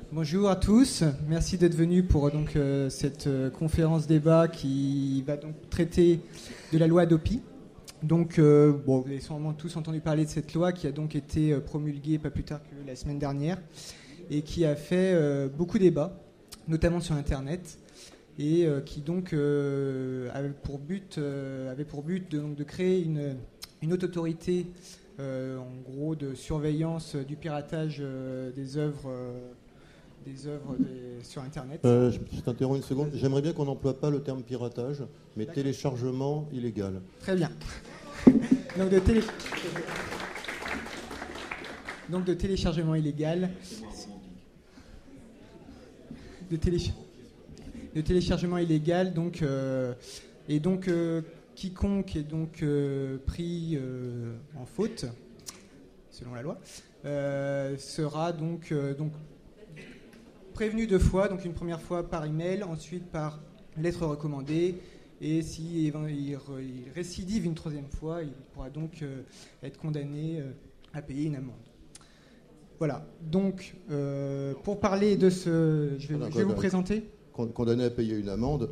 Bonjour à tous, merci d'être venus pour cette conférence débat qui va donc traiter de la loi Hadopi. Donc, vous avez sûrement tous entendu parler de cette loi qui a donc été promulguée pas plus tard que la semaine dernière et qui a fait beaucoup débat, notamment sur Internet, et qui donc avait pour but de créer une haute autorité, en gros, de surveillance du piratage des œuvres sur Internet. Je t'interromps une seconde. J'aimerais bien qu'on n'emploie pas le terme piratage, mais d'accord. Téléchargement illégal. Très bien. Donc de téléchargement illégal. De téléchargement illégal, donc quiconque est donc pris en faute, selon la loi, sera donc prévenu 2 fois, donc une première fois par email, ensuite par lettre recommandée, et s'il récidive une 3e fois, il pourra donc être condamné à payer une amende. Voilà, donc pour parler de ce... Je vais vous présenter. Condamné à payer une amende,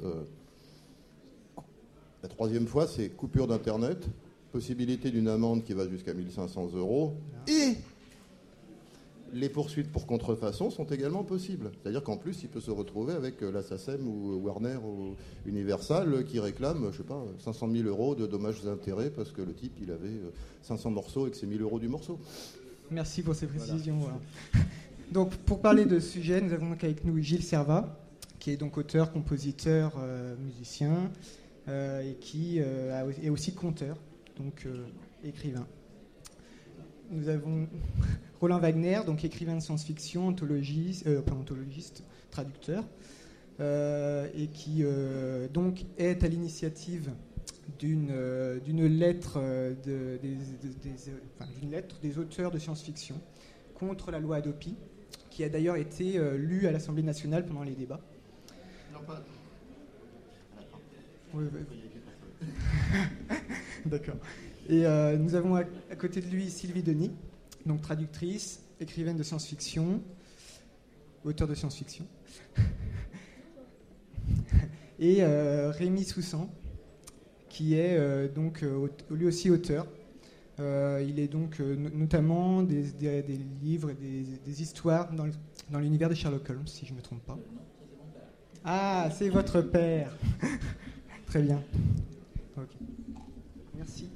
la 3e fois, c'est coupure d'Internet, possibilité d'une amende qui va jusqu'à 1 500 €, et les poursuites pour contrefaçon sont également possibles. C'est-à-dire qu'en plus, il peut se retrouver avec la SACEM ou Warner ou Universal qui réclament, 500 000 € de dommages et intérêts parce que le type, il avait 500 morceaux et que c'est 1 000 € du morceau. Merci pour ces précisions. Voilà. Donc, pour parler de ce sujet, nous avons donc avec nous Gilles Servat, qui est donc auteur, compositeur, musicien, et qui est aussi conteur, donc écrivain. Nous avons Roland Wagner, donc écrivain de science-fiction, anthologiste, traducteur, et qui donc est à l'initiative d'une lettre des auteurs de science-fiction contre la loi Hadopi, qui a d'ailleurs été lue à l'Assemblée nationale pendant les débats. Non, pas. Oui. D'accord. Et nous avons à côté de lui Sylvie Denis, donc traductrice, écrivaine de science-fiction, auteur de science-fiction, et Rémi Soussan, qui est donc lui aussi auteur. Il est donc notamment des livres et des histoires dans l'univers de Sherlock Holmes, si je ne me trompe pas. Ah, c'est votre père. Très bien. Ok. Merci.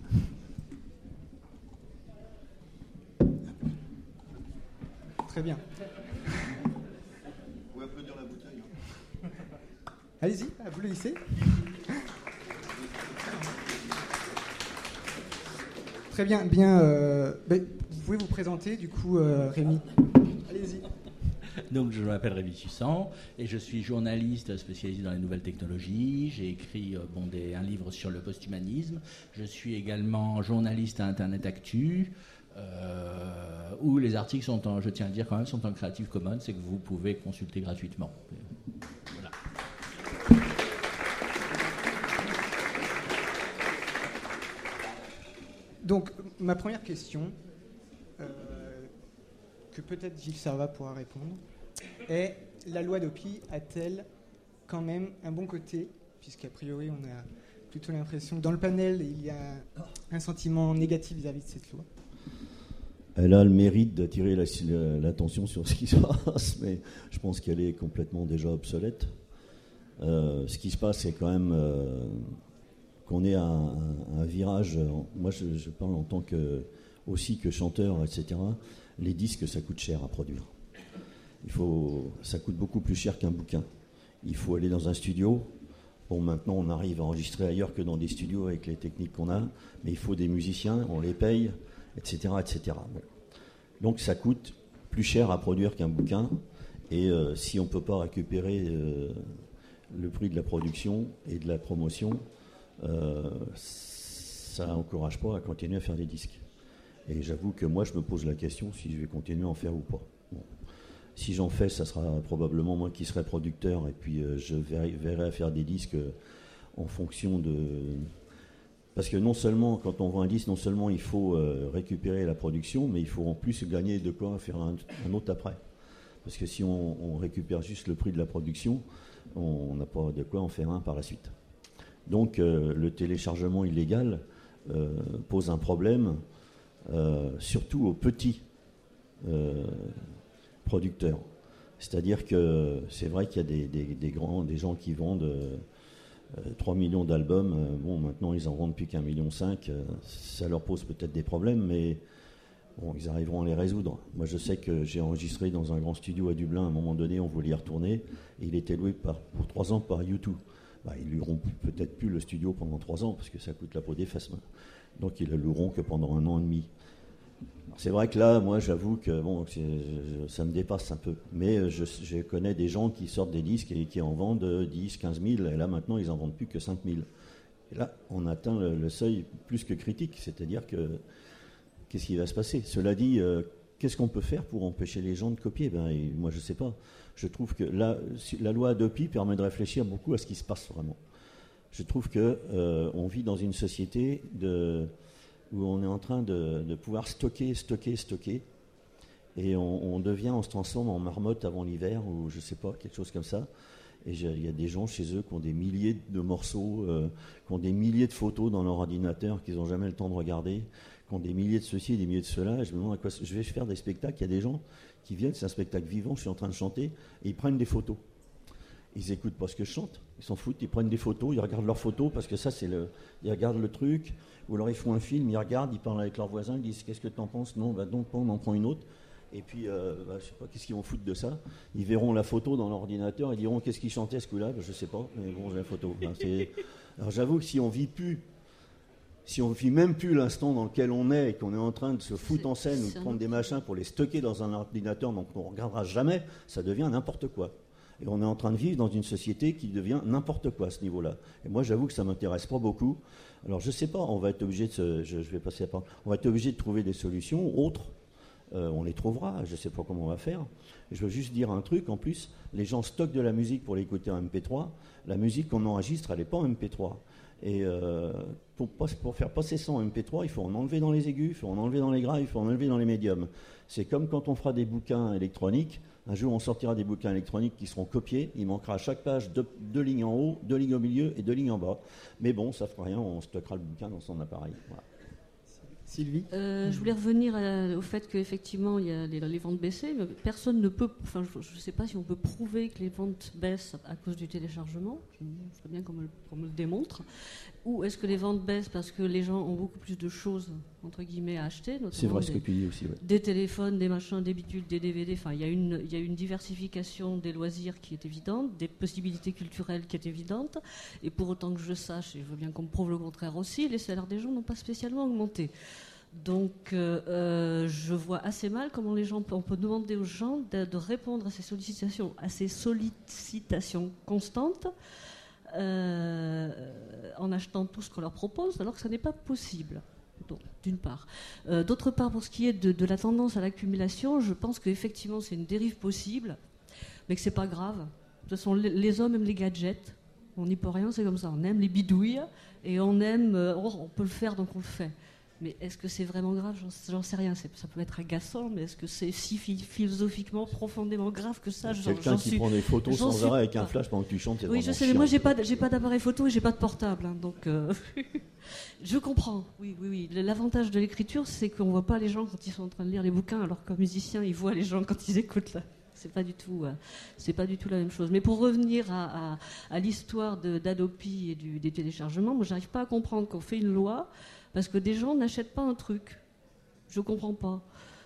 Très bien. Vous pouvez applaudir la bouteille. Allez-y, applaudissez. Très bien. Vous pouvez vous présenter, du coup, Rémi. Allez-y. Donc, je m'appelle Rémi Soussan et je suis journaliste spécialisé dans les nouvelles technologies. J'ai écrit un livre sur le post-humanisme. Je suis également journaliste à Internet Actu, où les articles sont je tiens à le dire quand même, sont en Creative Commons, c'est que vous pouvez consulter gratuitement. Voilà. Donc, ma première question, que peut-être Gilles Servat pourra répondre, est: la loi Hadopi a-t-elle quand même un bon côté, puisqu'a priori on a plutôt l'impression que dans le panel il y a un sentiment négatif vis-à-vis de cette loi? Elle a le mérite d'attirer l'attention sur ce qui se passe, mais je pense qu'elle est complètement déjà obsolète. Ce qui se passe, c'est quand même qu'on est à un virage. Moi, je parle en tant aussi que chanteur, etc. Les disques, ça coûte cher à produire. Ça coûte beaucoup plus cher qu'un bouquin. Il faut aller dans un studio. Bon, maintenant, on arrive à enregistrer ailleurs que dans des studios avec les techniques qu'on a, mais il faut des musiciens, on les paye, etc., etc. Bon. Donc, ça coûte plus cher à produire qu'un bouquin. Et si on ne peut pas récupérer le prix de la production et de la promotion, ça n'encourage pas à continuer à faire des disques. Et j'avoue que moi, je me pose la question si je vais continuer à en faire ou pas. Bon. Si j'en fais, ça sera probablement moi qui serai producteur, et puis je verrai à faire des disques en fonction de... Parce que non seulement, quand on vend un disque, non seulement il faut récupérer la production, mais il faut en plus gagner de quoi faire un autre après. Parce que si on récupère juste le prix de la production, on n'a pas de quoi en faire un par la suite. Donc le téléchargement illégal pose un problème, surtout aux petits producteurs. C'est-à-dire que c'est vrai qu'il y a des gens qui vendent 3 millions d'albums. Bon, maintenant, ils en vendent plus qu'1,5 million. Ça leur pose peut-être des problèmes, mais bon, ils arriveront à les résoudre. Moi, je sais que j'ai enregistré dans un grand studio à Dublin. À un moment donné, on voulait y retourner. Et il était loué pour 3 ans par U2. Ils loueront peut-être plus le studio pendant 3 ans, parce que ça coûte la peau des fesses. Donc, ils le loueront que pendant 1 an et demi. C'est vrai que là, moi, j'avoue que bon, ça me dépasse un peu. Mais je connais des gens qui sortent des disques et qui en vendent 10, 15 000. Et là, maintenant, ils en vendent plus que 5 000. Et là, on atteint le seuil plus que critique. C'est-à-dire que qu'est-ce qui va se passer ? Cela dit, qu'est-ce qu'on peut faire pour empêcher les gens de copier ? Moi, je ne sais pas. Je trouve que la loi Adopi permet de réfléchir beaucoup à ce qui se passe vraiment. Je trouve qu'on vit dans une société où on est en train de pouvoir stocker, et on se transforme en marmotte avant l'hiver, ou je sais pas, quelque chose comme ça. Et il y a des gens chez eux qui ont des milliers de morceaux, qui ont des milliers de photos dans leur ordinateur qu'ils n'ont jamais le temps de regarder, qui ont des milliers de ceci et des milliers de cela. Et je me demande à quoi je vais faire des spectacles. Il y a des gens qui viennent, c'est un spectacle vivant, je suis en train de chanter, et ils prennent des photos. Ils n'écoutent pas ce que je chante, ils s'en foutent, ils prennent des photos, ils regardent leurs photos, parce que ça, ils regardent le truc, ou alors ils font un film, ils regardent, ils parlent avec leurs voisins, ils disent « Qu'est-ce que tu en penses ?» « Non, donc on en prend une autre. » Et puis, je ne sais pas, qu'est-ce qu'ils vont foutre de ça ? Ils verront la photo dans l'ordinateur, ils diront « Qu'est-ce qu'il chantait ce coup-là ?» Je ne sais pas, mais bon, j'ai la photo. Alors j'avoue que si on vit même plus l'instant dans lequel on est et qu'on est en train de se foutre en scène ou de prendre des machins pour les stocker dans un ordinateur, donc on ne regardera jamais, ça devient n'importe quoi. Et on est en train de vivre dans une société qui devient n'importe quoi à ce niveau-là. Et moi, j'avoue que ça ne m'intéresse pas beaucoup. Alors, je ne sais pas, on va être obligé on va être obligé de trouver des solutions autres. On les trouvera, je ne sais pas comment on va faire. Je veux juste dire un truc, en plus, les gens stockent de la musique pour l'écouter en MP3. La musique qu'on enregistre, elle n'est pas en MP3. Et pour faire passer ça en MP3, il faut en enlever dans les aigus, il faut en enlever dans les graves, il faut en enlever dans les médiums. C'est comme quand on fera des bouquins électroniques. Un jour, on sortira des bouquins électroniques qui seront copiés. Il manquera à chaque page 2 lignes en haut, 2 lignes au milieu et 2 lignes en bas. Mais bon, ça ne fera rien, on stockera le bouquin dans son appareil. Voilà. Sylvie ? Je voulais revenir au fait qu'effectivement, il y a les ventes baissées, mais personne ne peut... Enfin, je ne sais pas si on peut prouver que les ventes baissent à cause du téléchargement. Je ferais bien qu'on me le démontre. Ou est-ce que les ventes baissent parce que les gens ont beaucoup plus de choses, entre guillemets, à acheter, notamment c'est vrai ce que tu dis aussi, ouais. Des téléphones, des machins, des bidules, des DVD. Enfin, il y a une diversification des loisirs qui est évidente, des possibilités culturelles qui est évidente. Et pour autant que je sache, et je veux bien qu'on me prouve le contraire aussi, les salaires des gens n'ont pas spécialement augmenté. Donc, je vois assez mal comment on peut demander aux gens de répondre à ces sollicitations constantes en achetant tout ce qu'on leur propose, alors que ça n'est pas possible. Donc, d'une part. D'autre part, pour ce qui est de la tendance à l'accumulation, je pense qu'effectivement c'est une dérive possible, mais que c'est pas grave. De toute façon, les hommes aiment les gadgets. On n'y peut rien, c'est comme ça. On aime les bidouilles et on aime. On peut le faire, donc on le fait. Mais est-ce que c'est vraiment grave ? J'en sais rien. Ça peut être agaçant, mais est-ce que c'est si philosophiquement, profondément grave que ça ? Quelqu'un qui prend des photos sans arrêt avec un flash pendant que tu chantes, c'est oui, je sais, mais moi j'ai pas d'appareil photo et j'ai pas de portable, hein, donc je comprends. Oui. L'avantage de l'écriture, c'est qu'on voit pas les gens quand ils sont en train de lire les bouquins, alors qu'un musicien, il voit les gens quand ils écoutent là. C'est pas du tout la même chose. Mais pour revenir à l'histoire d'Adopi et des téléchargements, moi j'arrive pas à comprendre qu'on fait une loi parce que des gens n'achètent pas un truc. Je comprends pas.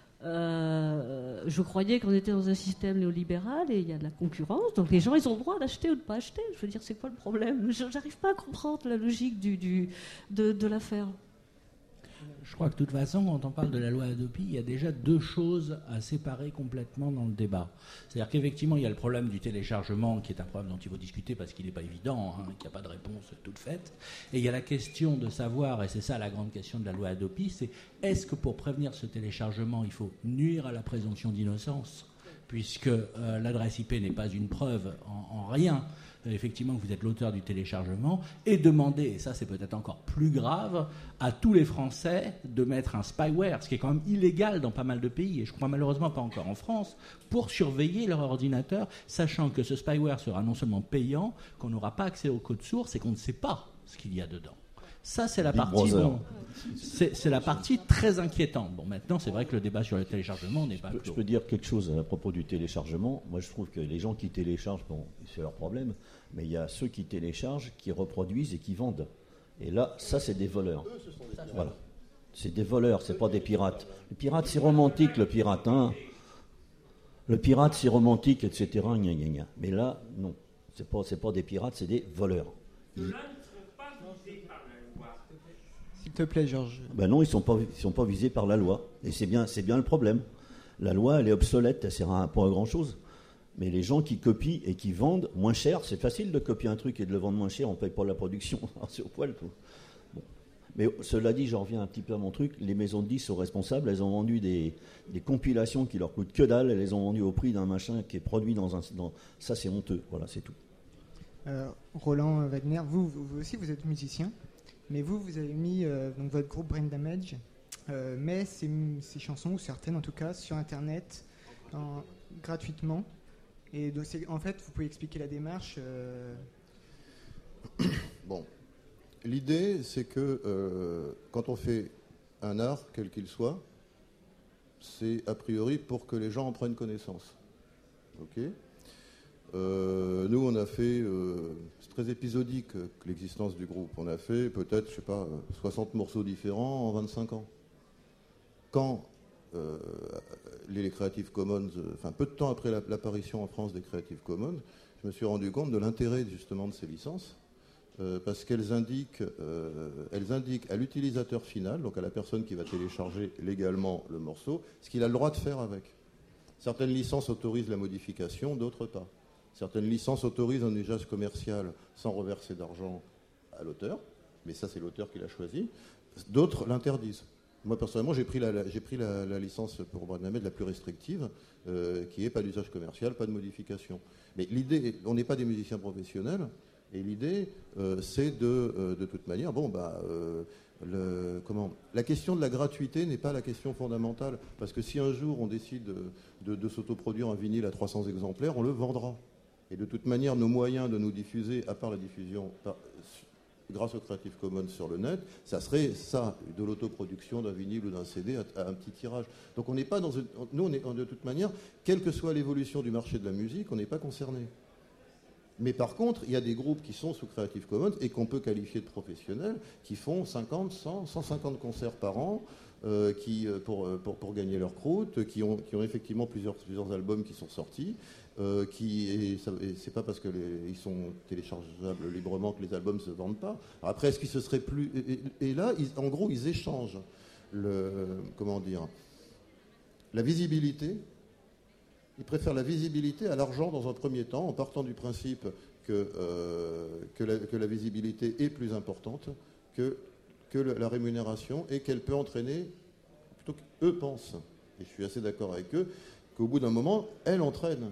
Je croyais qu'on était dans un système néolibéral et il y a de la concurrence, donc les gens ils ont le droit d'acheter ou de pas acheter. Je veux dire, c'est quoi le problème ? J'arrive pas à comprendre la logique de l'affaire. Je crois que de toute façon, quand on parle de la loi Adopi, il y a déjà 2 choses à séparer complètement dans le débat. C'est-à-dire qu'effectivement, il y a le problème du téléchargement, qui est un problème dont il faut discuter parce qu'il n'est pas évident, qu'il n'y a pas de réponse toute faite. Et il y a la question de savoir, et c'est ça la grande question de la loi Adopi, c'est est-ce que pour prévenir ce téléchargement, il faut nuire à la présomption d'innocence ? puisque l'adresse IP n'est pas une preuve en rien, effectivement, que vous êtes l'auteur du téléchargement, et demander, et ça c'est peut-être encore plus grave, à tous les Français de mettre un spyware, ce qui est quand même illégal dans pas mal de pays, et je crois malheureusement pas encore en France, pour surveiller leur ordinateur, sachant que ce spyware sera non seulement payant, qu'on n'aura pas accès au code source et qu'on ne sait pas ce qu'il y a dedans. Ça, c'est la partie, c'est la partie très inquiétante. Bon, maintenant, c'est vrai que le débat sur le téléchargement n'est pas clos. Je peux dire quelque chose à propos du téléchargement. Moi, je trouve que les gens qui téléchargent, bon, c'est leur problème, mais il y a ceux qui téléchargent, qui reproduisent et qui vendent. Et là, ça, c'est des voleurs. Voilà. C'est des voleurs, c'est pas des pirates. Le pirate, c'est romantique, le pirate, hein. Le pirate, c'est romantique, etc. Gna, gna, gna. Mais là, non. C'est pas des pirates, c'est des voleurs. S'il te plaît, Georges. Ben non, ils sont pas visés par la loi. Et c'est bien le problème. La loi, elle est obsolète, elle sert pas à grand-chose. Mais les gens qui copient et qui vendent moins cher, c'est facile de copier un truc et de le vendre moins cher, on ne paye pas la production. C'est au poil, tout. Bon. Mais cela dit, j'en reviens un petit peu à mon truc, les maisons de disques sont responsables, elles ont vendu des compilations qui leur coûtent que dalle, elles les ont vendues au prix d'un machin qui est produit dans un... Ça, c'est honteux, voilà, c'est tout. Roland Wagner, vous aussi, vous êtes musicien. Mais vous avez mis donc votre groupe Brain Damage, met ces chansons, ou certaines en tout cas, sur Internet gratuitement. Et donc, en fait, vous pouvez expliquer la démarche Bon, l'idée, c'est que quand on fait un art, quel qu'il soit, c'est a priori pour que les gens en prennent connaissance. Ok ? Nous, on a fait, c'est très épisodique l'existence du groupe. On a fait peut-être, 60 morceaux différents en 25 ans. Quand les Creative Commons, peu de temps après l'apparition en France des Creative Commons, je me suis rendu compte de l'intérêt justement de ces licences, parce qu'elles indiquent à l'utilisateur final, donc à la personne qui va télécharger légalement le morceau, ce qu'il a le droit de faire avec. Certaines licences autorisent la modification, d'autres pas. Certaines licences autorisent un usage commercial sans reverser d'argent à l'auteur, mais ça c'est l'auteur qui l'a choisi. D'autres l'interdisent. Moi personnellement j'ai pris la licence pour Brain Damage la plus restrictive, qui est pas d'usage commercial, pas de modification. Mais l'idée, on n'est pas des musiciens professionnels, et l'idée c'est de toute manière, la question de la gratuité n'est pas la question fondamentale, parce que si un jour on décide de s'autoproduire un vinyle à 300 exemplaires, on le vendra. Et de toute manière, nos moyens de nous diffuser, à part la diffusion grâce aux Creative Commons sur le net, ça serait ça, de l'autoproduction d'un vinyle ou d'un CD à un petit tirage. Donc on n'est pas dans une... Nous, on est de toute manière, quelle que soit l'évolution du marché de la musique, on n'est pas concerné. Mais par contre, il y a des groupes qui sont sous Creative Commons et qu'on peut qualifier de professionnels, qui font 50, 100, 150 concerts par an, pour gagner leur croûte, qui ont effectivement plusieurs albums qui sont sortis, et c'est pas parce qu'ils sont téléchargeables librement que les albums se vendent pas. Alors après, est-ce qu'il se serait plus... Et là, en gros, ils échangent la visibilité. Ils préfèrent la visibilité à l'argent dans un premier temps, en partant du principe que la visibilité est plus importante que la rémunération, et qu'elle peut entraîner, plutôt qu'eux pensent, et je suis assez d'accord avec eux, qu'au bout d'un moment, elle entraîne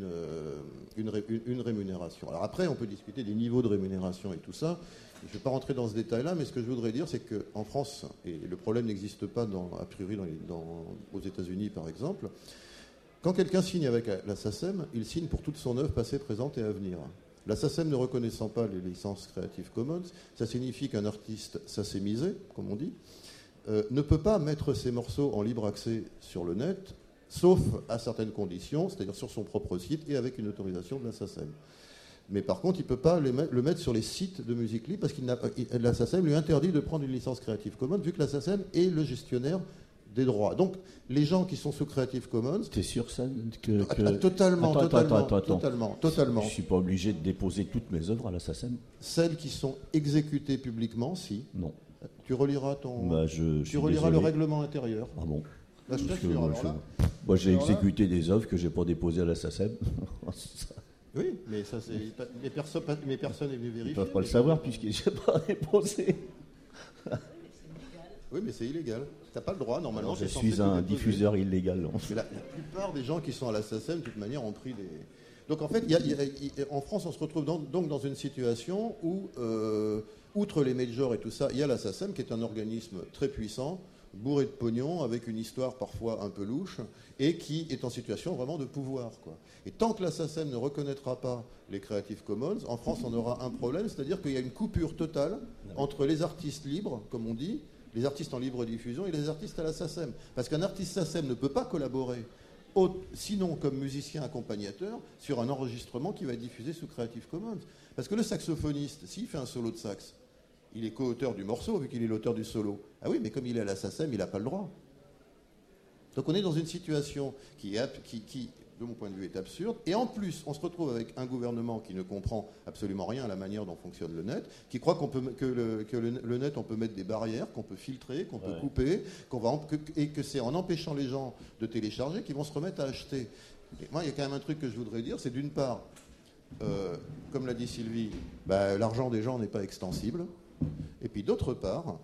une rémunération. Alors après, on peut discuter des niveaux de rémunération et tout ça. Je ne vais pas rentrer dans ce détail-là, mais ce que je voudrais dire, c'est qu'en France, et le problème n'existe pas a priori aux États-Unis par exemple, quand quelqu'un signe avec la SACEM, il signe pour toute son œuvre passée, présente et à venir. La SACEM ne reconnaissant pas les licences Creative Commons, ça signifie qu'un artiste sacémisé, comme on dit, ne peut pas mettre ses morceaux en libre accès sur le net, sauf à certaines conditions, c'est-à-dire sur son propre site et avec une autorisation de la SACEM. Mais par contre, il ne peut pas le mettre sur les sites de musique libre parce que la SACEM lui interdit de prendre une licence Creative Commons, vu que la SACEM est le gestionnaire des droits. Donc, les gens qui sont sous Creative Commons... T'es sûr ça Totalement. Je ne suis pas obligé de déposer toutes mes œuvres à la SACEM. Celles qui sont exécutées publiquement, si. Non. Tu reliras le règlement intérieur. Ah bon? Là, je t'assure. Moi, j'ai exécuté des œuvres que je n'ai pas déposées à la SACEM. Oui, mais ça, personne n'est venu vérifier. Ils ne peuvent pas le savoir puisqu'ils ne sont pas déposés. Oui, mais c'est illégal. T'as pas le droit, normalement. Alors, je suis un diffuseur illégal. Mais la plupart des gens qui sont à la SACEM, de toute manière, ont pris des... Donc en fait, en France, on se retrouve donc dans une situation où, outre les majors et tout ça, il y a la SACEM qui est un organisme très puissant, bourré de pognon, avec une histoire parfois un peu louche, et qui est en situation vraiment de pouvoir, quoi. Et tant que la SACEM ne reconnaîtra pas les Creative Commons, en France, on aura un problème, c'est-à-dire qu'il y a une coupure totale entre les artistes libres, comme on dit, les artistes en libre diffusion, et les artistes à la SACEM. Parce qu'un artiste SACEM ne peut pas collaborer, sinon comme musicien accompagnateur, sur un enregistrement qui va être diffusé sous Creative Commons. Parce que le saxophoniste, s'il fait un solo de sax, il est co-auteur du morceau, vu qu'il est l'auteur du solo. Ah oui, mais comme il est à la SACEM, il n'a pas le droit. Donc on est dans une situation qui, de mon point de vue, est absurde. Et en plus, on se retrouve avec un gouvernement qui ne comprend absolument rien à la manière dont fonctionne le net, qui croit que le net, on peut mettre des barrières, qu'on peut filtrer, qu'on peut couper, et que c'est en empêchant les gens de télécharger qu'ils vont se remettre à acheter. Et moi, il y a quand même un truc que je voudrais dire, c'est d'une part, comme l'a dit Sylvie, l'argent des gens n'est pas extensible. Et puis d'autre part,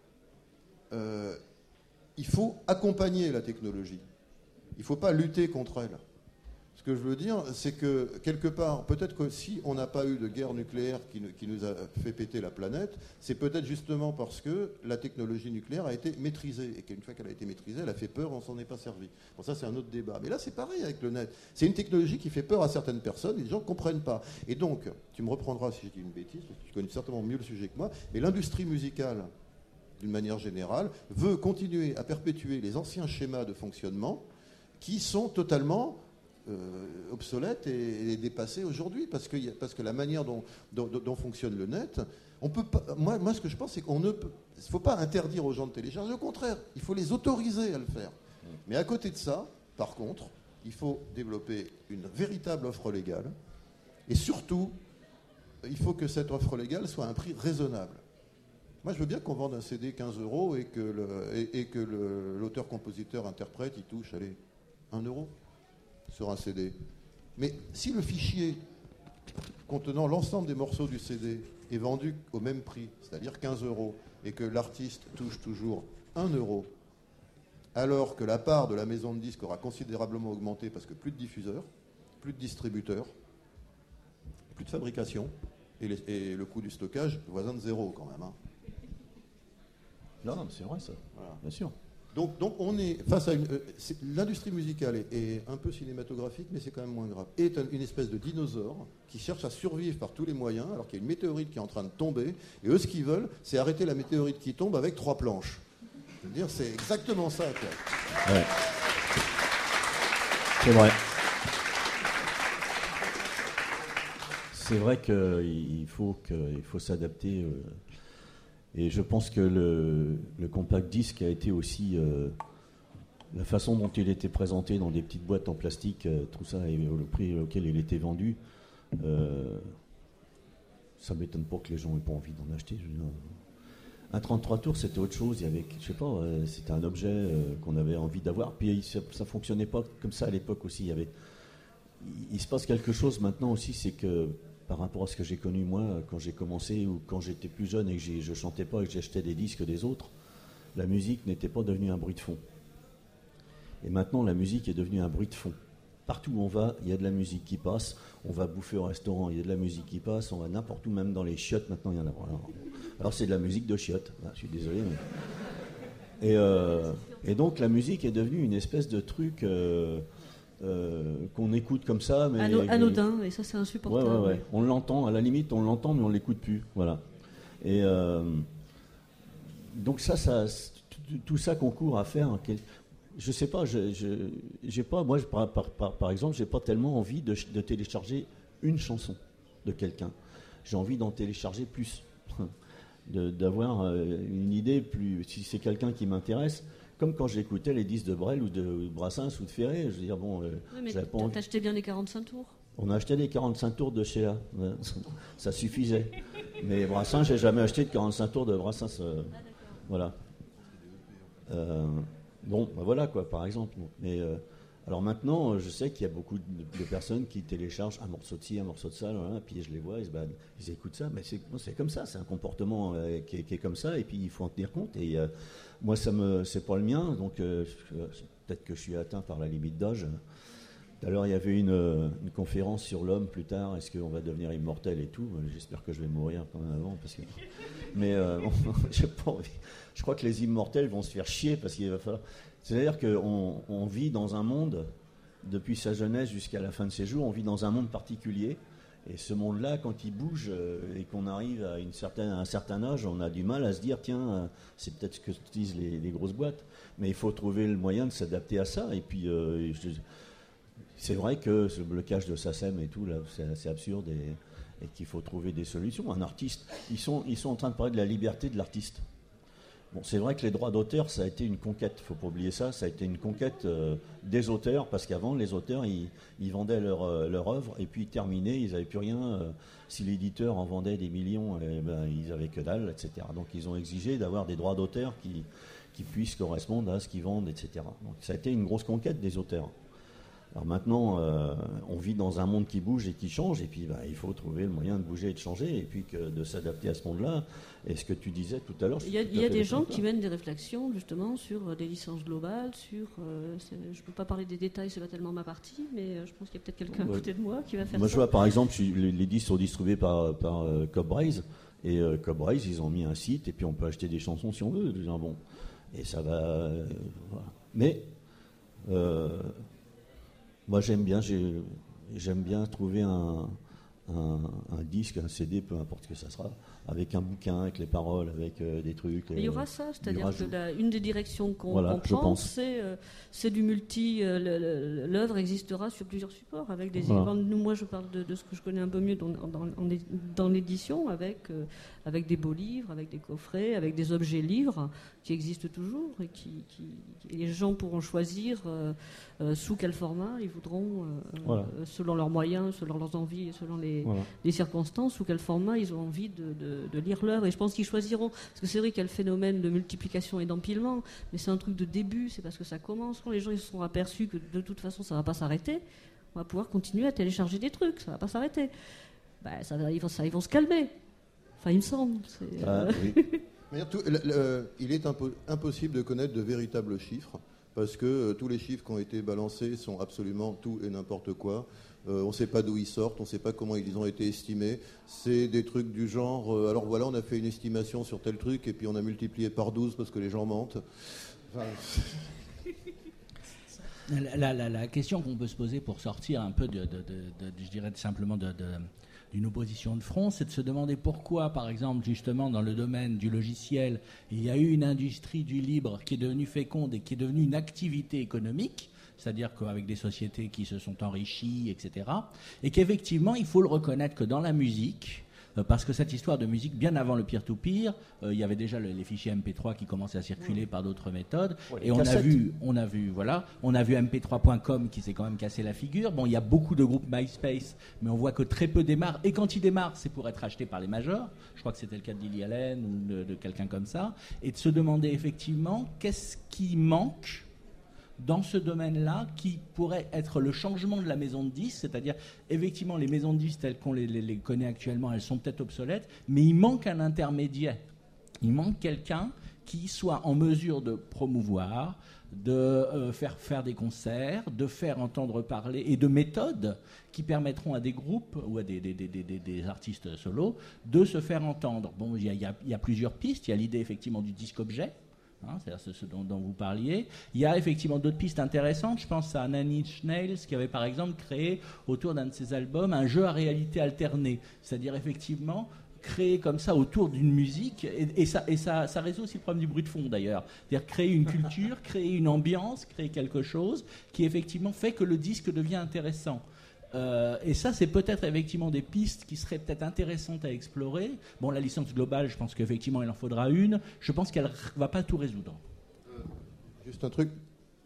il faut accompagner la technologie. Il ne faut pas lutter contre elle. Ce que je veux dire, c'est que quelque part, peut-être que si on n'a pas eu de guerre nucléaire qui nous a fait péter la planète, c'est peut-être justement parce que la technologie nucléaire a été maîtrisée. Et qu'une fois qu'elle a été maîtrisée, elle a fait peur, on ne s'en est pas servi. Bon, ça, c'est un autre débat. Mais là, c'est pareil avec le net. C'est une technologie qui fait peur à certaines personnes et les gens ne comprennent pas. Et donc, tu me reprendras si je dis une bêtise, parce que tu connais certainement mieux le sujet que moi, mais l'industrie musicale, d'une manière générale, veut continuer à perpétuer les anciens schémas de fonctionnement qui sont totalement obsolètes et dépassées aujourd'hui, parce que la manière dont fonctionne le net, on peut pas, moi ce que je pense, c'est qu'on ne faut pas interdire aux gens de télécharger, au contraire, il faut les autoriser à le faire. Mais à côté de ça, par contre, il faut développer une véritable offre légale, et surtout, il faut que cette offre légale soit à un prix raisonnable. Moi, je veux bien qu'on vende un CD 15 € et que l'auteur-compositeur-interprète, il touche, allez, 1 € sur un CD. Mais si le fichier contenant l'ensemble des morceaux du CD est vendu au même prix, c'est-à-dire 15 €, et que l'artiste touche toujours 1 €, alors que la part de la maison de disques aura considérablement augmenté parce que plus de diffuseurs, plus de distributeurs, plus de fabrication, et le coût du stockage voisin de 0 quand même. Hein. Non, c'est vrai ça, voilà. Bien sûr. Donc on est face à l'industrie musicale est un peu cinématographique, mais c'est quand même moins grave. Est une espèce de dinosaure qui cherche à survivre par tous les moyens, alors qu'il y a une météorite qui est en train de tomber, et eux, ce qu'ils veulent, c'est arrêter la météorite qui tombe avec 3 planches. Je veux dire, c'est exactement ça, quoi. Ouais. C'est vrai. C'est vrai qu'il faut s'adapter. Et je pense que le compact disque a été aussi la façon dont il était présenté dans des petites boîtes en plastique, tout ça, et le prix auquel il était vendu, ça ne m'étonne pas que les gens n'aient pas envie d'en acheter. Je veux dire. Un 33 tours, c'était autre chose. Il y avait, je sais pas, c'était un objet qu'on avait envie d'avoir. Puis ça ne fonctionnait pas comme ça à l'époque aussi. Il se passe quelque chose maintenant aussi, c'est que par rapport à ce que j'ai connu moi quand j'ai commencé ou quand j'étais plus jeune et que je chantais pas et que j'achetais des disques des autres, la musique n'était pas devenue un bruit de fond. Et maintenant, la musique est devenue un bruit de fond. Partout où on va, il y a de la musique qui passe. On va bouffer au restaurant, il y a de la musique qui passe. On va n'importe où, même dans les chiottes, maintenant il y en a. Alors c'est de la musique de chiottes. Je suis désolé. Mais... Et donc la musique est devenue une espèce de truc... qu'on écoute comme ça, mais anodin, et ça c'est insupportable. Ouais. On l'entend, à la limite on l'entend, mais on l'écoute plus, voilà. Et donc ça tout ça concourt à faire. Je sais pas, j'ai pas, moi par exemple, j'ai pas tellement envie de télécharger une chanson de quelqu'un. J'ai envie d'en télécharger plus, d'avoir une idée plus. Si c'est quelqu'un qui m'intéresse. Comme quand j'écoutais les disques de Brel ou de Brassens ou de Ferré, je veux dire, bon... Oui, mais t'as acheté bien les 45 tours. On a acheté des 45 tours de Sheila, ça suffisait. Mais Brassens, j'ai jamais acheté de 45 tours de Brassens, voilà. Bon, voilà quoi, par exemple. Mais Alors maintenant, je sais qu'il y a beaucoup de personnes qui téléchargent un morceau de ci, un morceau de ça, voilà, puis je les vois, ils écoutent ça, mais c'est comme ça, c'est un comportement qui est comme ça, et puis il faut en tenir compte. Et moi, c'est pas le mien, donc peut-être que je suis atteint par la limite d'âge. Tout à l'heure, il y avait une conférence sur l'homme plus tard, est-ce qu'on va devenir immortel et tout. J'espère que je vais mourir quand même avant, parce que... mais bon, j'ai pas envie. Je crois que les immortels vont se faire chier, parce qu'il va falloir... C'est-à-dire qu'on vit dans un monde, depuis sa jeunesse jusqu'à la fin de ses jours, on vit dans un monde particulier. Et ce monde-là, quand il bouge et qu'on arrive à un certain âge, on a du mal à se dire, tiens, c'est peut-être ce que disent les grosses boîtes. Mais il faut trouver le moyen de s'adapter à ça. Et puis, c'est vrai que ce blocage de SACEM et tout, là, c'est assez absurde et qu'il faut trouver des solutions. Un artiste, ils sont en train de parler de la liberté de l'artiste. Bon, c'est vrai que les droits d'auteur, ça a été une conquête, il ne faut pas oublier ça, ça a été une conquête des auteurs, parce qu'avant, les auteurs, ils vendaient leur œuvre, et puis terminé, ils n'avaient plus rien. Si l'éditeur en vendait des millions, ils n'avaient que dalle, etc. Donc ils ont exigé d'avoir des droits d'auteur qui puissent correspondre à ce qu'ils vendent, etc. Donc ça a été une grosse conquête des auteurs. Alors maintenant, on vit dans un monde qui bouge et qui change, et puis il faut trouver le moyen de bouger et de changer, et puis de s'adapter à ce monde-là. Et ce que tu disais tout à l'heure... Il y a des gens qui mènent des réflexions, justement, sur des licences globales, je ne peux pas parler des détails, c'est pas tellement ma partie, mais je pense qu'il y a peut-être quelqu'un à côté de moi qui va faire ça. Moi, je vois, par exemple, les disques sont distribués par Cobraise, et Cobraise, ils ont mis un site, et puis on peut acheter des chansons si on veut. Bon, et ça va... voilà. Mais... moi, j'aime bien trouver un disque, un CD, peu importe ce que ça sera, avec un bouquin, avec les paroles, avec des trucs. Il y aura ça, c'est-à-dire que une des directions qu'on prend, c'est du multi. L'œuvre existera sur plusieurs supports, avec des. Voilà. Moi, je parle de ce que je connais un peu mieux dans l'édition, avec des beaux livres, avec des coffrets, avec des objets livres qui existent toujours et et les gens pourront choisir sous quel format ils voudront, selon leurs moyens, selon leurs envies, selon les circonstances, sous quel format ils ont envie de lire l'œuvre. Et je pense qu'ils choisiront, parce que c'est vrai qu'il y a le phénomène de multiplication et d'empilement, mais c'est un truc de début, c'est parce que ça commence. Quand les gens ils se sont aperçus que de toute façon ça ne va pas s'arrêter, on va pouvoir continuer à télécharger des trucs, ça ne va pas s'arrêter. Ils vont se calmer. Enfin, il me semble. Oui. Il est impossible de connaître de véritables chiffres, parce que tous les chiffres qui ont été balancés sont absolument tout et n'importe quoi. On ne sait pas d'où ils sortent, on ne sait pas comment ils ont été estimés. C'est des trucs du genre, alors voilà, on a fait une estimation sur tel truc, et puis on a multiplié par 12 parce que les gens mentent. Enfin... La question qu'on peut se poser pour sortir un peu je dirais simplement d'une opposition de front, c'est de se demander pourquoi, par exemple, justement, dans le domaine du logiciel, il y a eu une industrie du libre qui est devenue féconde et qui est devenue une activité économique, c'est-à-dire qu'avec des sociétés qui se sont enrichies, etc., et qu'effectivement, il faut le reconnaître que dans la musique, parce que cette histoire de musique, bien avant le peer-to-peer, il y avait déjà les fichiers MP3 qui commençaient à circuler par d'autres méthodes. Et on a vu MP3.com qui s'est quand même cassé la figure. Bon, il y a beaucoup de groupes MySpace, mais on voit que très peu démarrent. Et quand ils démarrent, c'est pour être achetés par les majors. Je crois que c'était le cas de Lily Allen ou de quelqu'un comme ça. Et de se demander effectivement qu'est-ce qui manque dans ce domaine-là, qui pourrait être le changement de la maison de disques, c'est-à-dire, effectivement, les maisons de disques telles qu'on les connaît actuellement, elles sont peut-être obsolètes, mais il manque un intermédiaire. Il manque quelqu'un qui soit en mesure de promouvoir, de faire des concerts, de faire entendre parler, et de méthodes qui permettront à des groupes ou à des artistes solos de se faire entendre. Bon, il y a plusieurs pistes. Il y a l'idée, effectivement, du disque-objet, c'est-à-dire ce dont vous parliez. Il y a effectivement d'autres pistes intéressantes. Je pense à Nine Inch Nails qui avait par exemple créé autour d'un de ses albums un jeu à réalité alternée. C'est-à-dire effectivement créer comme ça autour d'une musique, et ça résout aussi le problème du bruit de fond d'ailleurs. C'est-à-dire créer une culture, créer une ambiance, créer quelque chose qui effectivement fait que le disque devient intéressant. Et ça, c'est peut-être effectivement des pistes qui seraient peut-être intéressantes à explorer. Bon, la licence globale, je pense qu'effectivement, il en faudra une. Je pense qu'elle ne va pas tout résoudre. Juste un truc.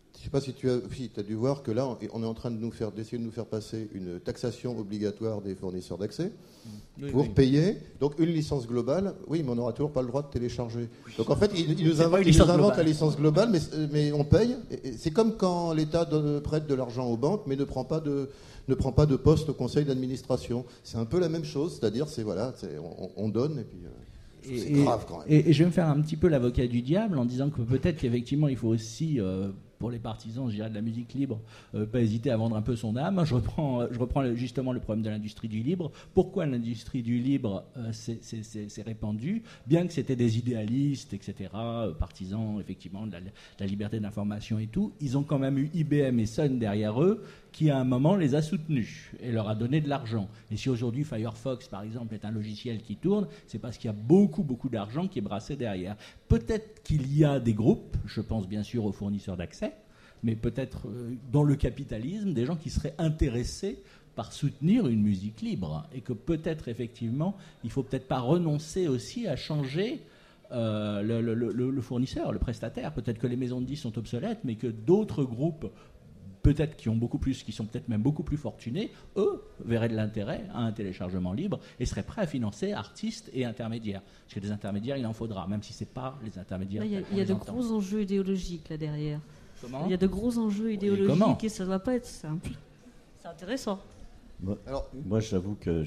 Je ne sais pas si tu as dû voir que là, on est en train d'essayer de nous faire passer une taxation obligatoire des fournisseurs d'accès pour payer. Donc une licence globale, oui, mais on n'aura toujours pas le droit de télécharger. Donc en fait, ils nous inventent la licence globale, mais on paye. Et c'est comme quand l'État prête de l'argent aux banques, mais ne prend pas de poste au conseil d'administration. C'est un peu la même chose, c'est-à-dire on donne et puis... c'est grave quand même. Et je vais me faire un petit peu l'avocat du diable en disant que peut-être qu'effectivement il faut aussi, pour les partisans, je dirais, de la musique libre, pas hésiter à vendre un peu son âme. Je reprends justement le problème de l'industrie du libre. Pourquoi l'industrie du libre s'est répandue, bien que c'était des idéalistes, etc., partisans effectivement de la liberté d'information et tout, ils ont quand même eu IBM et Sun derrière eux, qui à un moment les a soutenus et leur a donné de l'argent. Et si aujourd'hui Firefox, par exemple, est un logiciel qui tourne, c'est parce qu'il y a beaucoup, beaucoup d'argent qui est brassé derrière. Peut-être qu'il y a des groupes, je pense bien sûr aux fournisseurs d'accès, mais peut-être dans le capitalisme, des gens qui seraient intéressés par soutenir une musique libre. Et que peut-être, effectivement, il ne faut peut-être pas renoncer aussi à changer le fournisseur, le prestataire. Peut-être que les maisons de disques sont obsolètes, mais que d'autres groupes, peut-être qui sont peut-être même beaucoup plus fortunés, eux verraient de l'intérêt à un téléchargement libre et seraient prêts à financer artistes et intermédiaires. Parce que des intermédiaires, il en faudra, même si ce n'est pas les intermédiaires. Il y a de gros enjeux idéologiques là derrière. Comment ? Il y a de gros enjeux idéologiques et ça ne doit pas être simple. C'est intéressant. Moi, j'avoue que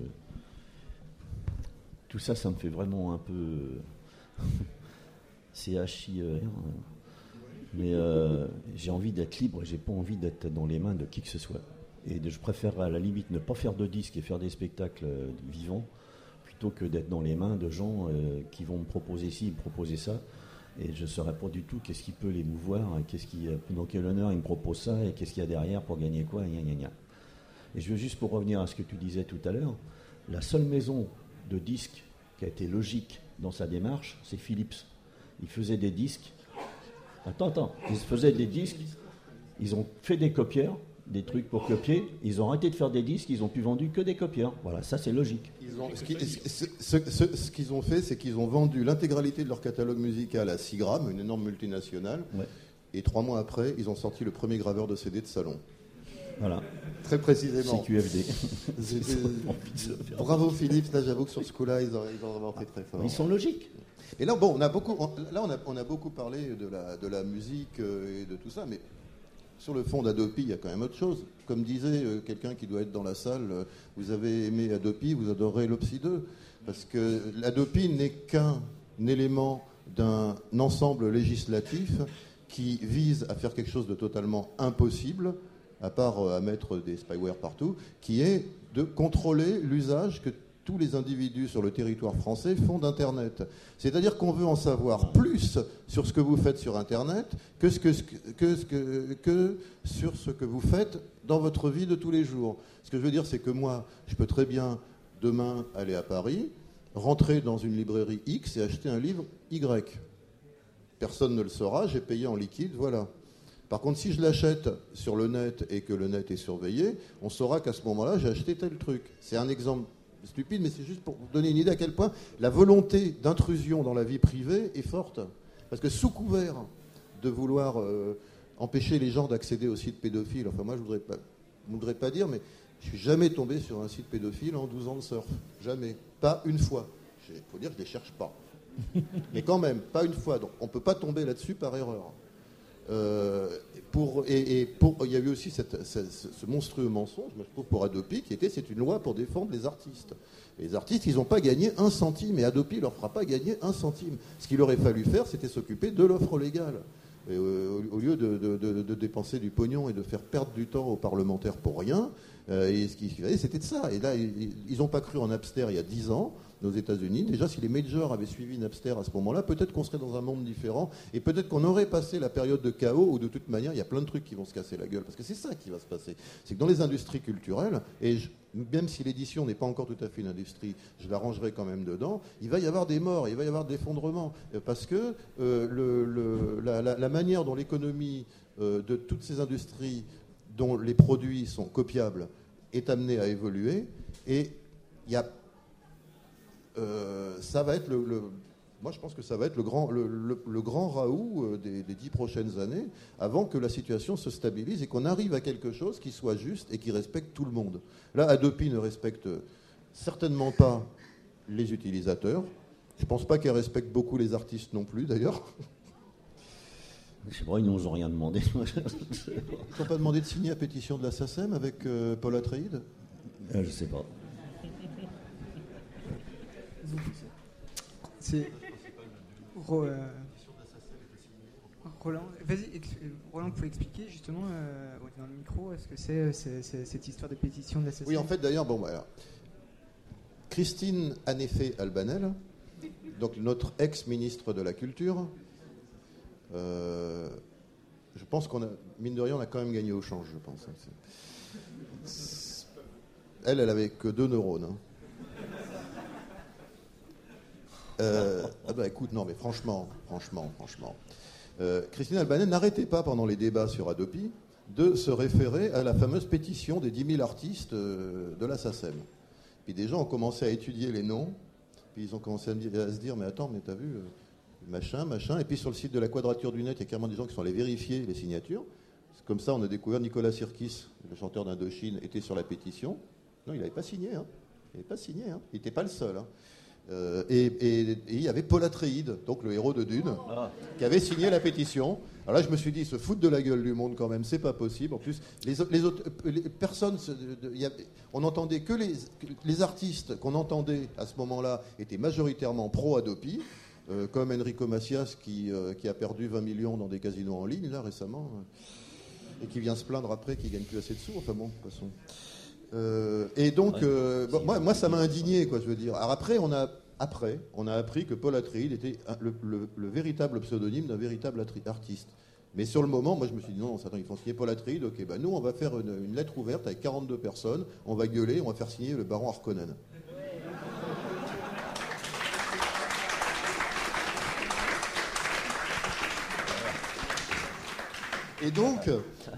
tout ça, ça me fait vraiment un peu CHIER. Mais j'ai envie d'être libre et j'ai pas envie d'être dans les mains de qui que ce soit. Et je préfère à la limite ne pas faire de disques et faire des spectacles vivants plutôt que d'être dans les mains de gens qui vont me proposer ci, me proposer ça. Et je ne saurais pas du tout qu'est-ce qui peut les mouvoir, dans quel honneur ils me proposent ça et qu'est-ce qu'il y a derrière pour gagner quoi, gna. Et je veux juste pour revenir à ce que tu disais tout à l'heure, la seule maison de disques qui a été logique dans sa démarche, c'est Philips. Ils faisaient des disques. Attends, ils faisaient des disques, ils ont fait des copieurs, des trucs pour copier, ils ont arrêté de faire des disques, ils ont plus vendu que des copieurs. Voilà, ça c'est logique. Ce qu'ils ont fait, c'est qu'ils ont vendu l'intégralité de leur catalogue musical à Sigram, une énorme multinationale, et 3 mois après, ils ont sorti le premier graveur de CD de salon. Voilà. Très précisément. CQFD. Bravo Philippe, là j'avoue que sur ce coup-là, ils ont vraiment fait très fort. Ils sont logiques. Et là, bon, on a beaucoup parlé de la musique et de tout ça, mais sur le fond d'Adopi, il y a quand même autre chose. Comme disait quelqu'un qui doit être dans la salle, vous avez aimé Adopi, vous adorez l'Opsi 2, parce que l'Adopi n'est qu'un élément d'un ensemble législatif qui vise à faire quelque chose de totalement impossible, à part à mettre des spyware partout, qui est de contrôler l'usage que tous les individus sur le territoire français font d'Internet. C'est-à-dire qu'on veut en savoir plus sur ce que vous faites sur Internet que sur ce que vous faites dans votre vie de tous les jours. Ce que je veux dire, c'est que moi, je peux très bien, demain, aller à Paris, rentrer dans une librairie X et acheter un livre Y. Personne ne le saura, j'ai payé en liquide, voilà. Par contre, si je l'achète sur le net et que le net est surveillé, on saura qu'à ce moment-là, j'ai acheté tel truc. C'est un exemple stupide, mais c'est juste pour vous donner une idée à quel point la volonté d'intrusion dans la vie privée est forte. Parce que sous couvert de vouloir empêcher les gens d'accéder aux sites pédophiles, enfin moi je voudrais pas dire, mais je suis jamais tombé sur un site pédophile en 12 ans de surf. Jamais. Pas une fois. Il faut dire que je ne les cherche pas. Mais quand même, pas une fois. Donc on ne peut pas tomber là-dessus par erreur. Il y a eu aussi ce monstrueux mensonge, je trouve, pour Adopi, c'est une loi pour défendre les artistes. Et les artistes, ils n'ont pas gagné 1 centime, et Adopi ne leur fera pas gagner 1 centime. Ce qu'il aurait fallu faire, c'était s'occuper de l'offre légale. Et au lieu de dépenser du pognon et de faire perdre du temps aux parlementaires pour rien, et ce qu'il fallait, c'était de ça. Et là, ils n'ont pas cru en Napster il y a 10 ans. Aux États-Unis. Déjà, si les majors avaient suivi Napster à ce moment-là, peut-être qu'on serait dans un monde différent et peut-être qu'on aurait passé la période de chaos où, de toute manière, il y a plein de trucs qui vont se casser la gueule. Parce que c'est ça qui va se passer. C'est que dans les industries culturelles, et même si l'édition n'est pas encore tout à fait une industrie, je la rangerai quand même dedans, il va y avoir des morts, il va y avoir des effondrements. Parce que la manière dont l'économie de toutes ces industries dont les produits sont copiables est amenée à évoluer et il y a ça va être Moi, je pense que ça va être le grand Raoult des 10 prochaines années, avant que la situation se stabilise et qu'on arrive à quelque chose qui soit juste et qui respecte tout le monde. Là, Adopi ne respecte certainement pas les utilisateurs. Je ne pense pas qu'elle respecte beaucoup les artistes non plus, d'ailleurs. Je sais pas, ils nous ont rien demandé. Ils t'ont pas demandé de signer la pétition de la SACEM avec Paul Atreides ? Je sais pas. C'est Roland. Vas-y, Roland, vous pouvez expliquer justement dans le micro ce que c'est cette histoire de pétition de la SACEM ? Oui, en fait, d'ailleurs, bon, voilà. Christine Aneffet-Albanel, donc notre ex-ministre de la Culture, je pense qu'on a, mine de rien, on a quand même gagné au change, je pense. Elle avait que 2 neurones. Ah bah écoute, non mais franchement. Christine Albanel n'arrêtait pas pendant les débats sur Adopi de se référer à la fameuse pétition des 10 000 artistes de la SACEM. Puis des gens ont commencé à étudier les noms, puis ils ont commencé à se dire, mais attends, mais t'as vu, machin, et puis sur le site de la Quadrature du Net, il y a carrément des gens qui sont allés vérifier les signatures. C'est comme ça, on a découvert Nicolas Sirkis, le chanteur d'Indochine, était sur la pétition. Non, il n'avait pas signé, Il n'était pas le seul, Et il y avait Paul Atreides, donc le héros de Dune, qui avait signé la pétition. Alors là, je me suis dit, se foutre de la gueule du monde quand même, c'est pas possible. En plus, les personnes, on n'entendait que les artistes qu'on entendait à ce moment-là étaient majoritairement pro-Adopi, comme Enrico Macias qui a perdu 20 millions dans des casinos en ligne là récemment, et qui vient se plaindre après qu'il gagne plus assez de sous. Enfin bon, de toute façon. Et donc, moi, ça m'a indigné, quoi, je veux dire. Alors après, on a appris que Paul Atreides était le véritable pseudonyme d'un véritable artiste. Mais sur le moment, moi, je me suis dit, non, attends, ils font signer Paul Atreides, ok, nous, on va faire une lettre ouverte avec 42 personnes, on va gueuler, on va faire signer le baron Harkonnen. Et donc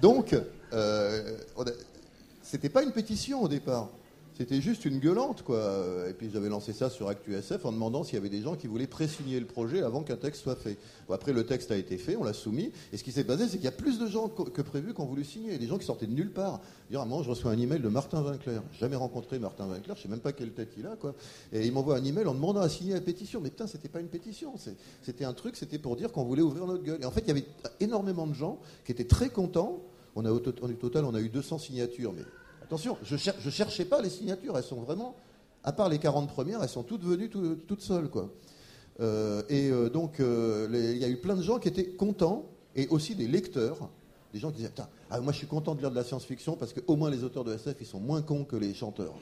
c'était pas une pétition au départ, c'était juste une gueulante, quoi. Et puis j'avais lancé ça sur ActuSF en demandant s'il y avait des gens qui voulaient pré-signer le projet avant qu'un texte soit fait. Bon, après, le texte a été fait, on l'a soumis, et ce qui s'est passé, c'est qu'il y a plus de gens que prévu qui ont voulu signer, des gens qui sortaient de nulle part. À un moment, je reçois un email de Martin Winkler. J'ai jamais rencontré Martin Winkler, je sais même pas quelle tête il a, quoi. Et il m'envoie un email en demandant à signer la pétition. Mais putain, c'était pas une pétition, c'était un truc, c'était pour dire qu'on voulait ouvrir notre gueule. Et en fait, il y avait énormément de gens qui étaient très contents. Au total, on a eu 200 signatures, mais attention, je cherchais pas les signatures, elles sont vraiment, à part les 40 premières, elles sont toutes venues toutes seules, quoi. Donc, il y a eu plein de gens qui étaient contents, et aussi des lecteurs, des gens qui disaient, moi je suis content de lire de la science-fiction, parce qu'au moins les auteurs de SF, ils sont moins cons que les chanteurs.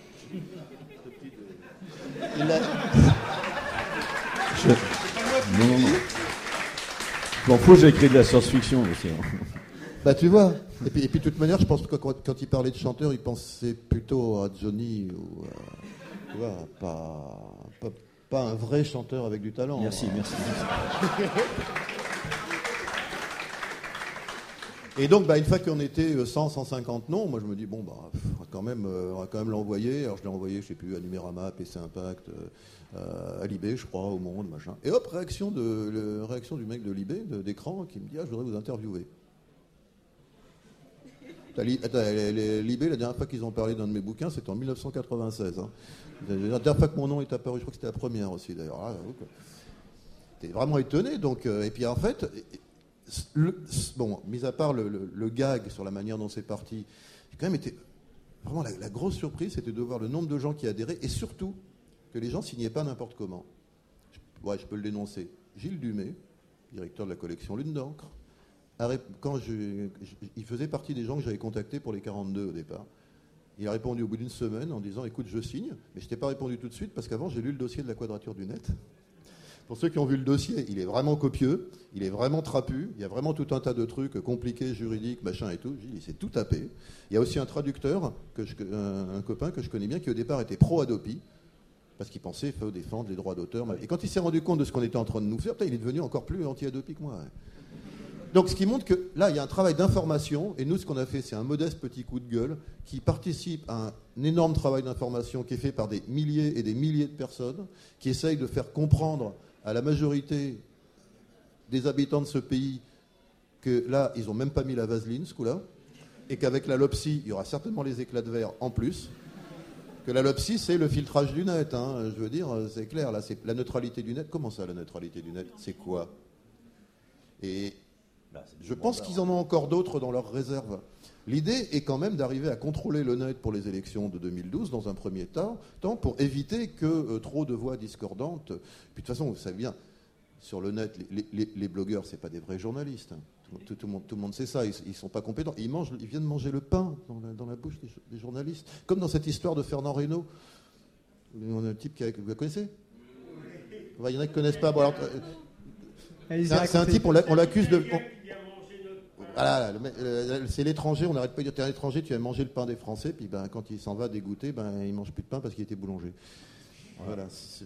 Non. Je m'en fous, j'ai écrit de la science-fiction aussi. Bah tu vois, et puis de toute manière, je pense que quand il parlait de chanteur, il pensait plutôt à Johnny, ou tu vois, pas un vrai chanteur avec du talent. Merci. Et donc, une fois qu'on était 150 noms, moi je me dis, on va quand même l'envoyer. Alors je l'ai envoyé, je sais plus, à Numérama, PC Impact, à Libé, je crois, au Monde, machin. Et hop, réaction du mec de Libé, d'écran, qui me dit, je voudrais vous interviewer. Libé, la dernière fois qu'ils ont parlé d'un de mes bouquins, c'était en 1996. La dernière fois que mon nom est apparu, je crois que c'était la première aussi, d'ailleurs. J'étais vraiment étonné. Donc, et puis en fait, mis à part le gag sur la manière dont c'est parti, j'ai quand même été vraiment la grosse surprise, c'était de voir le nombre de gens qui adhéraient, et surtout que les gens signaient pas n'importe comment. Je peux le dénoncer. Gilles Dumay, directeur de la collection Lune d'encre, il faisait partie des gens que j'avais contactés pour les 42 au départ. Il a répondu au bout d'une semaine en disant, écoute, je signe, mais je t'ai pas répondu tout de suite parce qu'avant j'ai lu le dossier de la Quadrature du Net. Pour ceux qui ont vu le dossier, il est vraiment copieux, il est vraiment trapu, il y a vraiment tout un tas de trucs compliqués, juridiques, machin et tout. Il s'est tout tapé. Il y a aussi un traducteur, un copain que je connais bien, qui au départ était pro-Adopi, parce qu'il pensait qu'il faut défendre les droits d'auteur. Et quand il s'est rendu compte de ce qu'on était en train de nous faire, il est devenu encore plus anti-Adopi que moi. Ouais. Donc ce qui montre que là, il y a un travail d'information, et nous, ce qu'on a fait, c'est un modeste petit coup de gueule qui participe à un énorme travail d'information qui est fait par des milliers et des milliers de personnes, qui essayent de faire comprendre à la majorité des habitants de ce pays que là, ils n'ont même pas mis la vaseline ce coup-là, et qu'avec la LOPSI, il y aura certainement les éclats de verre en plus. Que la LOPSI, c'est le filtrage du net. Hein. Je veux dire, c'est clair, là, c'est la neutralité du net. Comment ça, la neutralité du net? C'est quoi? Et je pense qu'ils en ont encore d'autres dans leur réserve. L'idée est quand même d'arriver à contrôler le net pour les élections de 2012 dans un premier temps pour éviter que trop de voix discordantes. Puis de toute façon, vous savez bien, sur le net, les blogueurs, c'est pas des vrais journalistes. Hein. Tout le monde sait ça. Ils sont pas compétents. Ils viennent manger le pain dans la bouche des journalistes. Comme dans cette histoire de Fernand Reynaud. On a un type vous la connaissez? Il y en a qui ne connaissent pas. Bon, alors, c'est un type, on l'accuse de. Voilà, c'est l'étranger, on n'arrête pas de dire t'es un étranger, tu as mangé le pain des Français, puis quand il s'en va dégoûté, il mange plus de pain parce qu'il était boulanger. Voilà.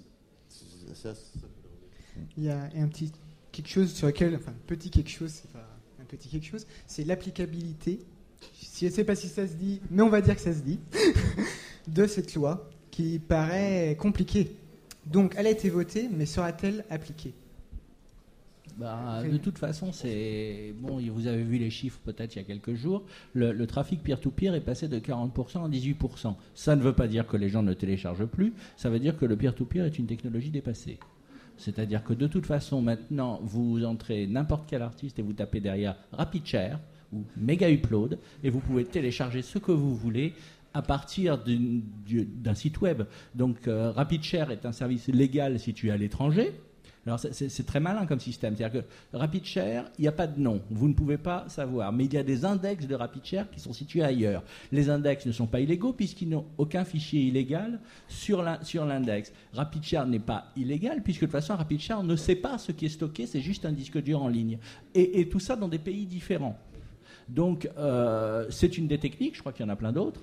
Il y a un petit quelque chose sur lequel, enfin petit quelque chose, c'est pas un petit quelque chose, c'est l'applicabilité. Je ne sais pas si ça se dit, mais on va dire que ça se dit, de cette loi qui paraît compliquée. Donc, elle a été votée, mais sera-t-elle appliquée? De toute façon, c'est bon. Vous avez vu les chiffres peut-être il y a quelques jours. Le trafic peer-to-peer est passé de 40% à 18%. Ça ne veut pas dire que les gens ne téléchargent plus. Ça veut dire que le peer-to-peer est une technologie dépassée. C'est-à-dire que de toute façon, maintenant, vous entrez n'importe quel artiste et vous tapez derrière RapidShare ou Mega Upload et vous pouvez télécharger ce que vous voulez à partir d'un site web. Donc, RapidShare est un service légal situé à l'étranger. Alors c'est très malin comme système, c'est-à-dire que RapidShare, il n'y a pas de nom, vous ne pouvez pas savoir, mais il y a des index de RapidShare qui sont situés ailleurs. Les index ne sont pas illégaux puisqu'ils n'ont aucun fichier illégal sur l'index. RapidShare n'est pas illégal puisque de toute façon RapidShare ne sait pas ce qui est stocké, c'est juste un disque dur en ligne. Et tout ça dans des pays différents. Donc, c'est une des techniques, je crois qu'il y en a plein d'autres.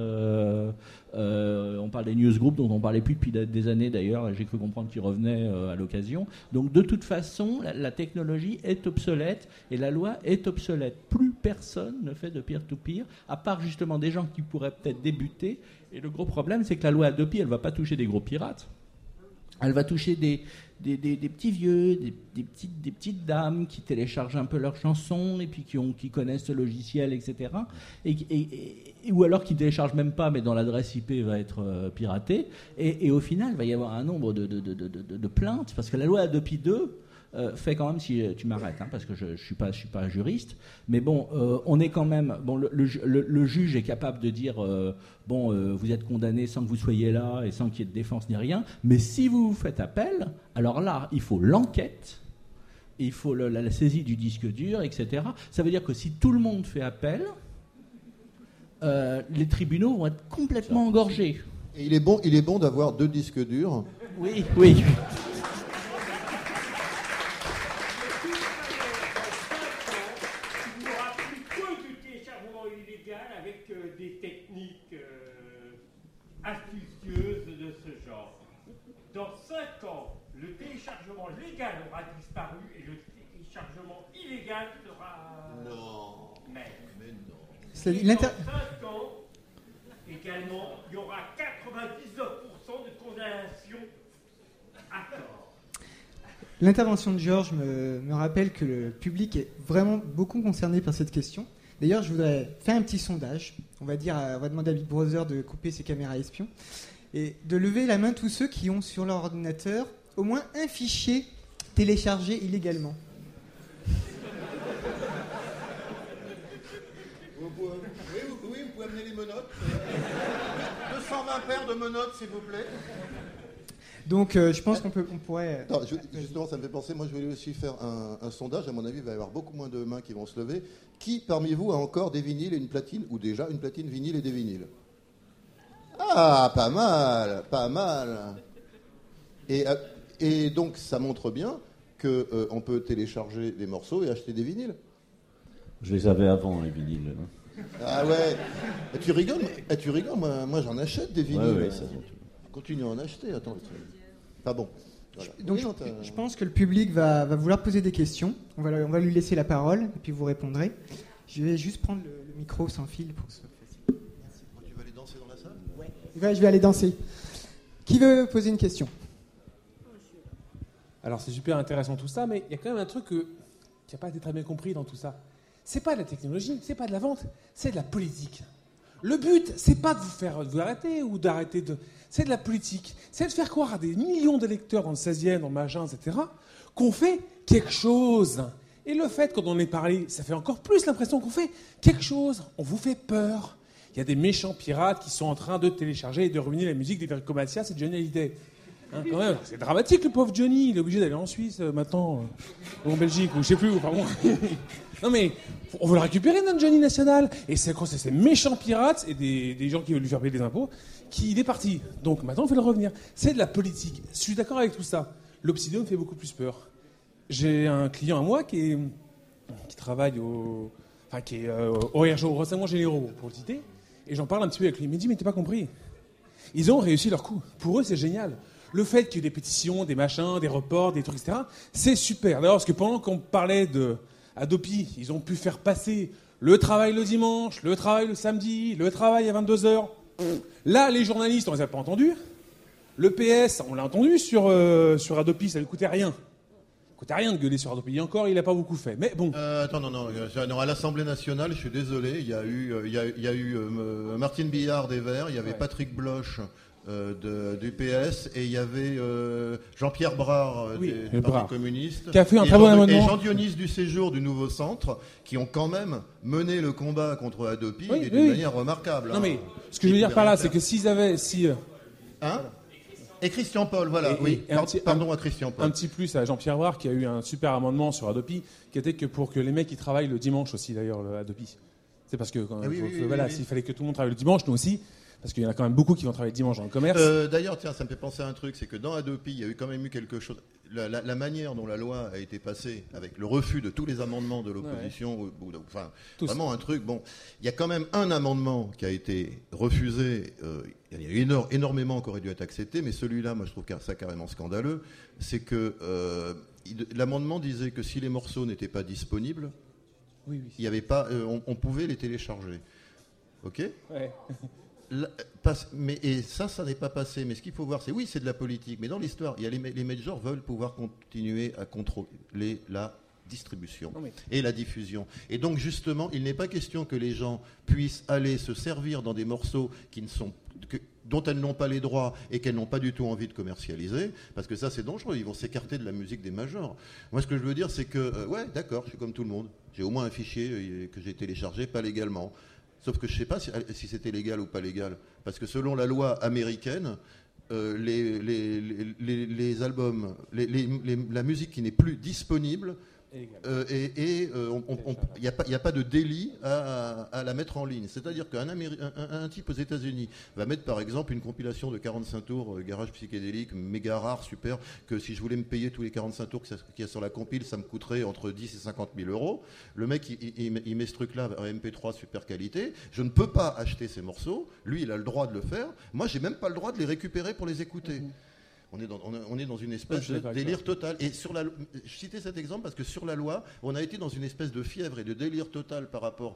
On parle des newsgroups dont on parlait plus depuis des années d'ailleurs, j'ai cru comprendre qu'ils revenaient à l'occasion. Donc, de toute façon, la technologie est obsolète et la loi est obsolète. Plus personne ne fait de peer-to-peer, à part justement des gens qui pourraient peut-être débuter. Et le gros problème, c'est que la loi Adopi, elle ne va pas toucher des gros pirates. Elle va toucher des petits vieux, des petites dames qui téléchargent un peu leurs chansons et puis qui connaissent le logiciel, etc. Ou alors qui ne téléchargent même pas, mais dont l'adresse IP va être piratée. Et au final, il va y avoir un nombre de plaintes, parce que la loi Adopi 2 fait quand même, si tu m'arrêtes, parce que je ne suis pas juriste, mais bon, on est quand même... Bon, le juge est capable de dire, vous êtes condamné sans que vous soyez là et sans qu'il y ait de défense ni rien, mais si vous faites appel, alors là, il faut l'enquête, il faut la saisie du disque dur, etc. Ça veut dire que si tout le monde fait appel, les tribunaux vont être complètement engorgés. Et il est bon d'avoir 2 disques durs. Oui. Astucieuses de ce genre. Dans 5 ans, le téléchargement légal aura disparu et le téléchargement illégal sera... Non. Mais non. Dans 5 ans, également, il y aura 99% de condamnation à tort. L'intervention de Georges me rappelle que le public est vraiment beaucoup concerné par cette question. D'ailleurs, je voudrais faire un petit sondage. On va demander à Big Brother de couper ses caméras espions et de lever la main tous ceux qui ont sur leur ordinateur au moins un fichier téléchargé illégalement. Oui, vous pouvez amener les menottes. 220 paires de menottes, s'il vous plaît. Donc, je pense qu'on pourrait... Non, justement, ça me fait penser, moi je voulais aussi faire un sondage, à mon avis, il va y avoir beaucoup moins de mains qui vont se lever. Qui, parmi vous, a encore des vinyles et une platine, ou déjà une platine vinyle et des vinyles? Ah, pas mal. Et donc, ça montre bien qu'on peut télécharger des morceaux et acheter des vinyles. Je les avais avant, les vinyles. Ah ouais. Et tu rigoles, moi j'en achète des vinyles. Ouais, ça continue à en acheter, attends. Pas bon. Voilà. Donc je pense que le public va vouloir poser des questions. On va lui laisser la parole et puis vous répondrez. Je vais juste prendre le micro sans fil pour que ce soit facile. Merci. Tu vas aller danser dans la salle? Ouais, je vais aller danser. Qui veut poser une question? Alors c'est super intéressant tout ça, mais il y a quand même un truc qui n'a pas été très bien compris dans tout ça. C'est pas de la technologie, c'est pas de la vente, c'est de la politique. Le but, c'est pas de vous arrêter ou d'arrêter de... C'est de la politique. C'est de faire croire à des millions d'électeurs dans le 16e, dans le machin, etc., qu'on fait quelque chose. Et le fait, quand on est parlé, ça fait encore plus l'impression qu'on fait quelque chose. On vous fait peur. Il y a des méchants pirates qui sont en train de télécharger et de ruiner la musique d'Eric Macias et de Johnny Hallyday. Hein, quand même, c'est dramatique, le pauvre Johnny. Il est obligé d'aller en Suisse maintenant, ou en Belgique, ou je sais plus où, pardon. Non mais, on veut le récupérer, notre Johnny national. Et c'est ces méchants pirates et des gens qui veulent lui faire payer des impôts, qu'il est parti. Donc maintenant, il faut le revenir. C'est de la politique. Je suis d'accord avec tout ça. L'Obsidian me fait beaucoup plus peur. J'ai un client à moi qui travaille au renseignement généraux, pour le citer, et j'en parle un petit peu avec lui. Il me dit, mais t'as pas compris. Ils ont réussi leur coup. Pour eux, c'est génial. Le fait qu'il y ait des pétitions, des machins, des reports, des trucs, etc., c'est super. D'ailleurs, parce que pendant qu'on parlait de Adopi, ils ont pu faire passer le travail le dimanche, le travail le samedi, le travail à 22h. Là, les journalistes, on les a pas entendus. Le PS, on l'a entendu sur Adopi, ça ne lui coûtait rien. Ça ne coûtait rien de gueuler sur Adopi. Encore, il n'a pas beaucoup fait. Mais bon. Attends, non, à l'Assemblée nationale, je suis désolé, il y a eu Martine Billard des Verts, il y avait Patrick Bloch du PS, et il y avait Jean-Pierre Brard du Parti communiste, qui a fait un très bon amendement. Et Jean-Dionys du Séjour du Nouveau Centre, qui ont quand même mené le combat contre Adopi d'une manière remarquable. Non mais, ce que je veux dire par là, c'est que s'ils avaient... Et Christian Paul, voilà, pardon à Christian Paul. Un petit plus à Jean-Pierre Brard, qui a eu un super amendement sur Adopi, qui était que pour que les mecs qui travaillent le dimanche aussi, d'ailleurs, le Adopi. C'est parce que, s'il fallait que tout le monde travaille le dimanche, nous aussi, parce qu'il y en a quand même beaucoup qui vont travailler le dimanche dans le commerce. D'ailleurs, tiens, ça me fait penser à un truc, c'est que dans Adopi, il y a quand même eu quelque chose. La manière dont la loi a été passée, avec le refus de tous les amendements de l'opposition, vraiment un truc. Bon, il y a quand même un amendement qui a été refusé. Il y a eu énormément qui auraient dû être acceptés, mais celui-là, moi, je trouve ça carrément scandaleux. C'est que l'amendement disait que si les morceaux n'étaient pas disponibles, il y avait pas, on pouvait les télécharger. Ok ? Ouais. Et ça n'est pas passé. Mais ce qu'il faut voir, c'est de la politique. Mais dans l'histoire, il y a les majors veulent pouvoir continuer à contrôler la distribution et la diffusion. Et donc, justement, il n'est pas question que les gens puissent aller se servir dans des morceaux dont elles n'ont pas les droits et qu'elles n'ont pas du tout envie de commercialiser, parce que ça, c'est dangereux. Ils vont s'écarter de la musique des majors. Moi, ce que je veux dire, c'est que, d'accord, je suis comme tout le monde. J'ai au moins un fichier que j'ai téléchargé, pas légalement. Sauf que je ne sais pas si c'était légal ou pas légal. Parce que selon la loi américaine, les albums, la musique qui n'est plus disponible, il n'y a pas de délit à la mettre en ligne. C'est-à-dire qu'un type aux États-Unis va mettre par exemple une compilation de 45 tours garage psychédélique, méga rare, super, que si je voulais me payer tous les 45 tours qu'il y a sur la compile, ça me coûterait entre 10 et 50 000 euros. Le mec, il met ce truc-là en MP3 super qualité. Je ne peux pas acheter ces morceaux. Lui, il a le droit de le faire. Moi, j'ai même pas le droit de les récupérer pour les écouter. On est dans une espèce de délire total. Et je citais cet exemple parce que sur la loi, on a été dans une espèce de fièvre et de délire total par rapport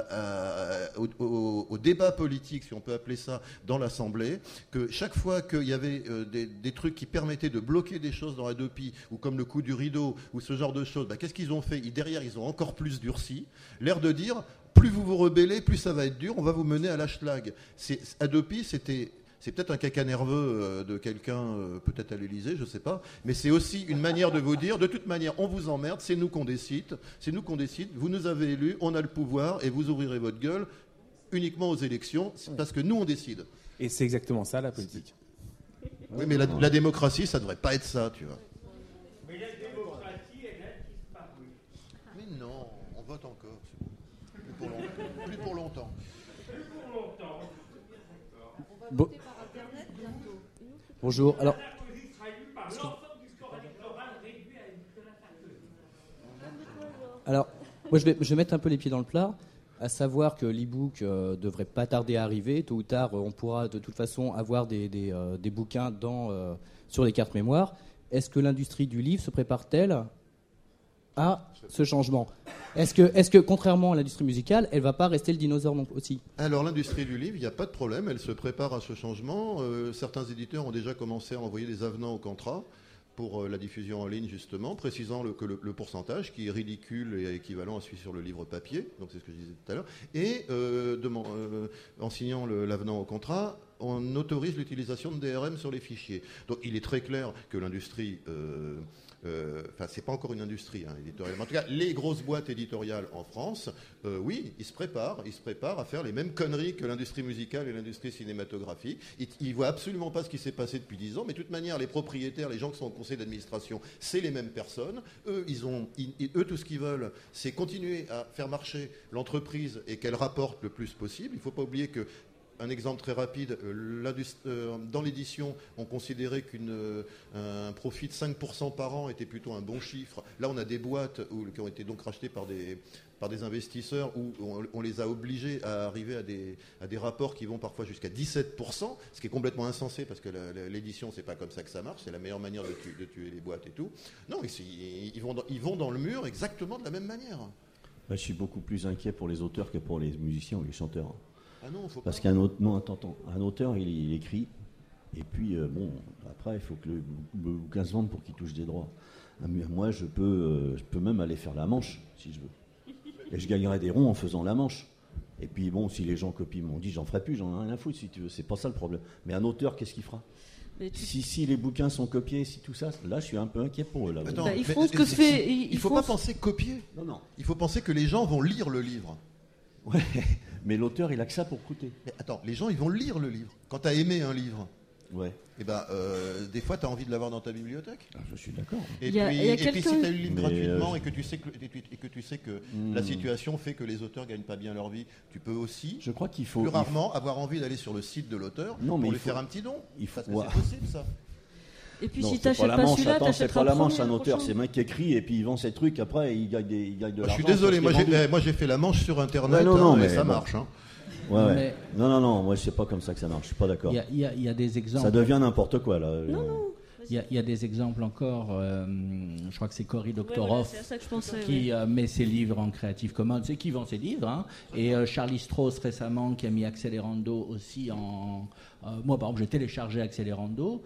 au débat politique, si on peut appeler ça, dans l'Assemblée, que chaque fois qu'il y avait des trucs qui permettaient de bloquer des choses dans Adopi, ou comme le coup du rideau, ou ce genre de choses, qu'est-ce qu'ils ont fait ? Derrière, ils ont encore plus durci. L'air de dire, plus vous vous rebellez, plus ça va être dur, on va vous mener à l'hashlag. Adopi, c'est peut-être un caca nerveux de quelqu'un, peut-être à l'Élysée, je ne sais pas, mais c'est aussi une manière de vous dire, de toute manière, on vous emmerde, c'est nous qu'on décide, vous nous avez élus, on a le pouvoir, et vous ouvrirez votre gueule uniquement aux élections, parce que nous, on décide. Et c'est exactement ça, la politique. Oui, mais la démocratie, ça ne devrait pas être ça, tu vois. Mais la démocratie, elle a disparu. Mais non, on vote encore, c'est bon. Plus pour longtemps. Bon. Bonjour. Alors, moi je vais mettre un peu les pieds dans le plat, à savoir que l'e-book devrait pas tarder à arriver. Tôt ou tard, on pourra de toute façon avoir des bouquins sur les cartes mémoire. Est-ce que l'industrie du livre se prépare-t-elle à ce changement ? Est-ce que, contrairement à l'industrie musicale, elle ne va pas rester le dinosaure non aussi ? Alors, l'industrie du livre, il n'y a pas de problème, elle se prépare à ce changement. Certains éditeurs ont déjà commencé à envoyer des avenants au contrat. pour la diffusion en ligne, justement, précisant que le pourcentage, qui est ridicule et équivalent à celui sur le livre papier, donc c'est ce que je disais tout à l'heure, et en signant l'avenant au contrat, on autorise l'utilisation de DRM sur les fichiers. Donc il est très clair que l'industrie... c'est pas encore une industrie éditoriale. En tout cas, les grosses boîtes éditoriales en France, oui, ils se préparent à faire les mêmes conneries que l'industrie musicale et l'industrie cinématographique. Ils voient absolument pas ce qui s'est passé depuis 10 ans, mais de toute manière, les propriétaires, les gens qui sont au conseil d'administration, c'est les mêmes personnes. Eux, tout ce qu'ils veulent, c'est continuer à faire marcher l'entreprise et qu'elle rapporte le plus possible. Il faut pas oublier que un exemple très rapide, dans l'édition, on considérait qu'un profit de 5% par an était plutôt un bon chiffre. Là, on a des boîtes qui ont été donc rachetées par des investisseurs où on les a obligés à arriver à des rapports qui vont parfois jusqu'à 17%, ce qui est complètement insensé parce que l'édition, c'est pas comme ça que ça marche, c'est la meilleure manière de tuer les boîtes et tout. Non, ils vont dans le mur exactement de la même manière. Je suis beaucoup plus inquiet pour les auteurs que pour les musiciens ou les chanteurs. Ah non, faut parce pas. Un auteur, il écrit, et puis après, il faut que le bouquin se vende pour qu'il touche des droits. Moi, je peux même aller faire la manche, si je veux. Et je gagnerai des ronds en faisant la manche. Et puis si les gens copient mon dit, j'en ferai plus, j'en ai rien à foutre, si tu veux. C'est pas ça le problème. Mais un auteur, qu'est-ce qu'il fera ? Si les bouquins sont copiés, si tout ça, là, je suis un peu inquiet pour eux. Là. Attends, ils font ce que fait... Il faut pas penser copier. Non. Il faut penser que les gens vont lire le livre. Ouais, mais l'auteur, il a que ça pour coûter. Mais attends, les gens, ils vont lire le livre. Quand tu as aimé un livre, ouais. Des fois, tu as envie de l'avoir dans ta bibliothèque. Je suis d'accord. Et puis, si tu as eu le livre gratuitement et que tu sais que la situation fait que les auteurs ne gagnent pas bien leur vie, tu peux aussi, je crois qu'il faut, plus rarement, avoir envie d'aller sur le site de l'auteur pour lui faire un petit don. Parce que c'est possible, ça. Et puis non, si t'achètes pas celui-là, t'achètes c'est pas la manche, un auteur, c'est un mec qui écrit et puis il vend ses trucs, après il gagne de l'argent. Je suis désolé, moi j'ai fait la manche sur internet, mais ça marche. Ouais. Mais... Non, moi c'est pas comme ça que ça marche, je suis pas d'accord. Il y a des exemples. Ça devient n'importe quoi là. Non. Il y a des exemples encore, je crois que c'est Cory Doctorow qui met ses livres en Creative Commons, c'est qui vend ses livres, et Charlie Strauss récemment qui a mis Accelerando aussi en... moi par exemple j'ai téléchargé Accelerando,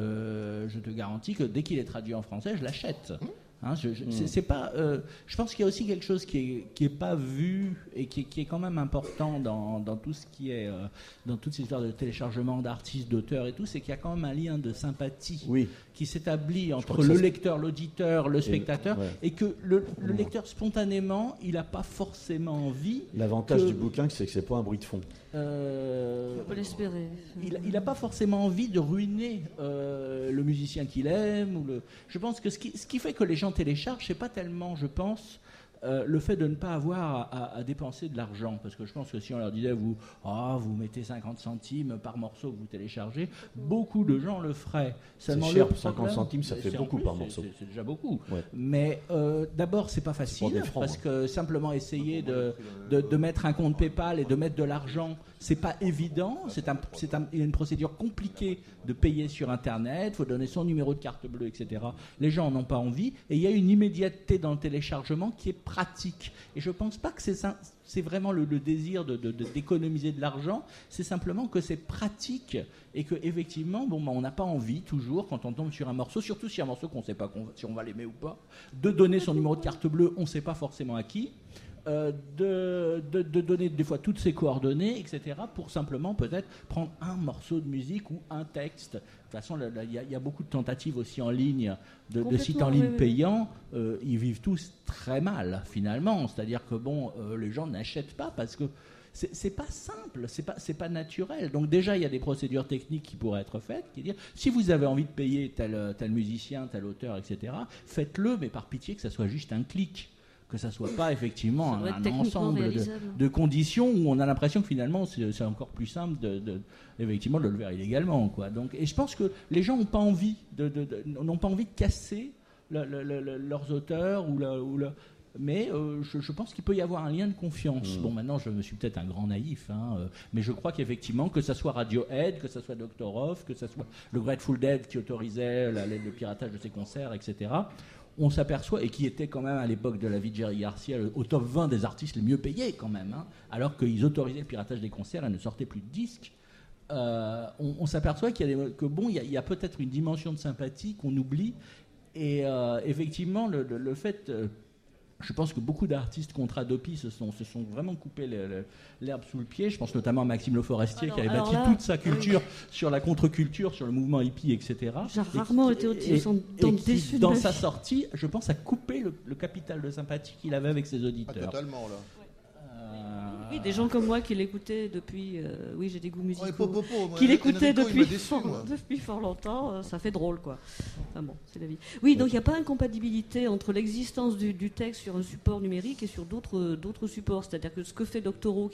je te garantis que dès qu'il est traduit en français je l'achète. C'est pas, je pense qu'il y a aussi quelque chose qui est pas vu et qui est quand même important dans tout ce qui est dans toutes ces histoires de téléchargement d'artistes, d'auteurs et tout, c'est qu'il y a quand même un lien de sympathie qui s'établit entre le lecteur, l'auditeur, le spectateur, et que le lecteur spontanément il n'a pas forcément envie. L'avantage du bouquin, c'est que c'est pas un bruit de fond. On peut l'espérer. Il n'a pas forcément envie de ruiner le musicien qu'il aime. Je pense que ce qui fait que les gens téléchargent, c'est pas tellement, je pense, le fait de ne pas avoir à dépenser de l'argent. Parce que je pense que si on leur disait, vous mettez 50 centimes par morceau que vous téléchargez, beaucoup de gens le feraient. C'est cher, 50 centimes, ça fait beaucoup par morceau. C'est déjà beaucoup. Ouais. Mais d'abord, c'est pas facile, parce que simplement essayer de mettre un compte PayPal et de mettre de l'argent, c'est pas évident. Il y a une procédure compliquée de payer sur Internet, il faut donner son numéro de carte bleue, etc. Les gens n'en ont pas envie, et il y a une immédiateté dans le téléchargement qui est pratique. Et je pense pas que c'est vraiment le désir d'économiser de l'argent, c'est simplement que c'est pratique et que effectivement, on n'a pas envie toujours, quand on tombe sur un morceau, surtout si un morceau qu'on ne sait pas si on va l'aimer ou pas, de donner son numéro de carte bleue, on ne sait pas forcément à qui. De donner des fois toutes ses coordonnées, etc., pour simplement peut-être prendre un morceau de musique ou un texte. De toute façon, il y a beaucoup de tentatives aussi en ligne, de sites en ligne payants. Ils vivent tous très mal, finalement. C'est-à-dire que les gens n'achètent pas parce que c'est pas simple, c'est pas naturel. Donc déjà, il y a des procédures techniques qui pourraient être faites, qui dire si vous avez envie de payer tel musicien, tel auteur, etc., faites-le, mais par pitié que ça soit juste un clic. Que ça soit pas effectivement un ensemble de conditions où on a l'impression que finalement c'est encore plus simple effectivement de le faire illégalement, quoi. Donc, et je pense que les gens n'ont pas envie n'ont pas envie de casser leurs auteurs mais je pense qu'il peut y avoir un lien de confiance. Bon, maintenant je me suis peut-être un grand naïf, mais je crois qu'effectivement, que ça soit Radiohead, que ça soit Doctorow, que ça soit le Grateful Dead qui autorisait le piratage de ses concerts, etc., on s'aperçoit, et qui était quand même à l'époque de la vie de Jerry Garcia au top 20 des artistes les mieux payés quand même, alors qu'ils autorisaient le piratage des concerts et ne sortaient plus de disques, on s'aperçoit qu'il y a peut-être une dimension de sympathie qu'on oublie Et effectivement, le fait... je pense que beaucoup d'artistes contre Adopi se sont vraiment coupés l'herbe sous le pied. Je pense notamment à Maxime Le Forestier qui avait bâti toute sa culture sur la contre-culture, sur le mouvement hippie, etc. J'ai rarement été déçu de dans sa sortie, je pense, a coupé le capital de sympathie qu'il avait avec ses auditeurs. Totalement, là. Oui, des gens comme moi qui l'écoutaient depuis... oui, j'ai des goûts musicaux. Moi, qui l'écoutaient Enrico, depuis fort longtemps, ça fait drôle, quoi. Enfin bon, c'est la vie. Oui, donc il n'y a pas incompatibilité entre l'existence du texte sur un support numérique et sur d'autres supports. C'est-à-dire que ce que fait Doctorow,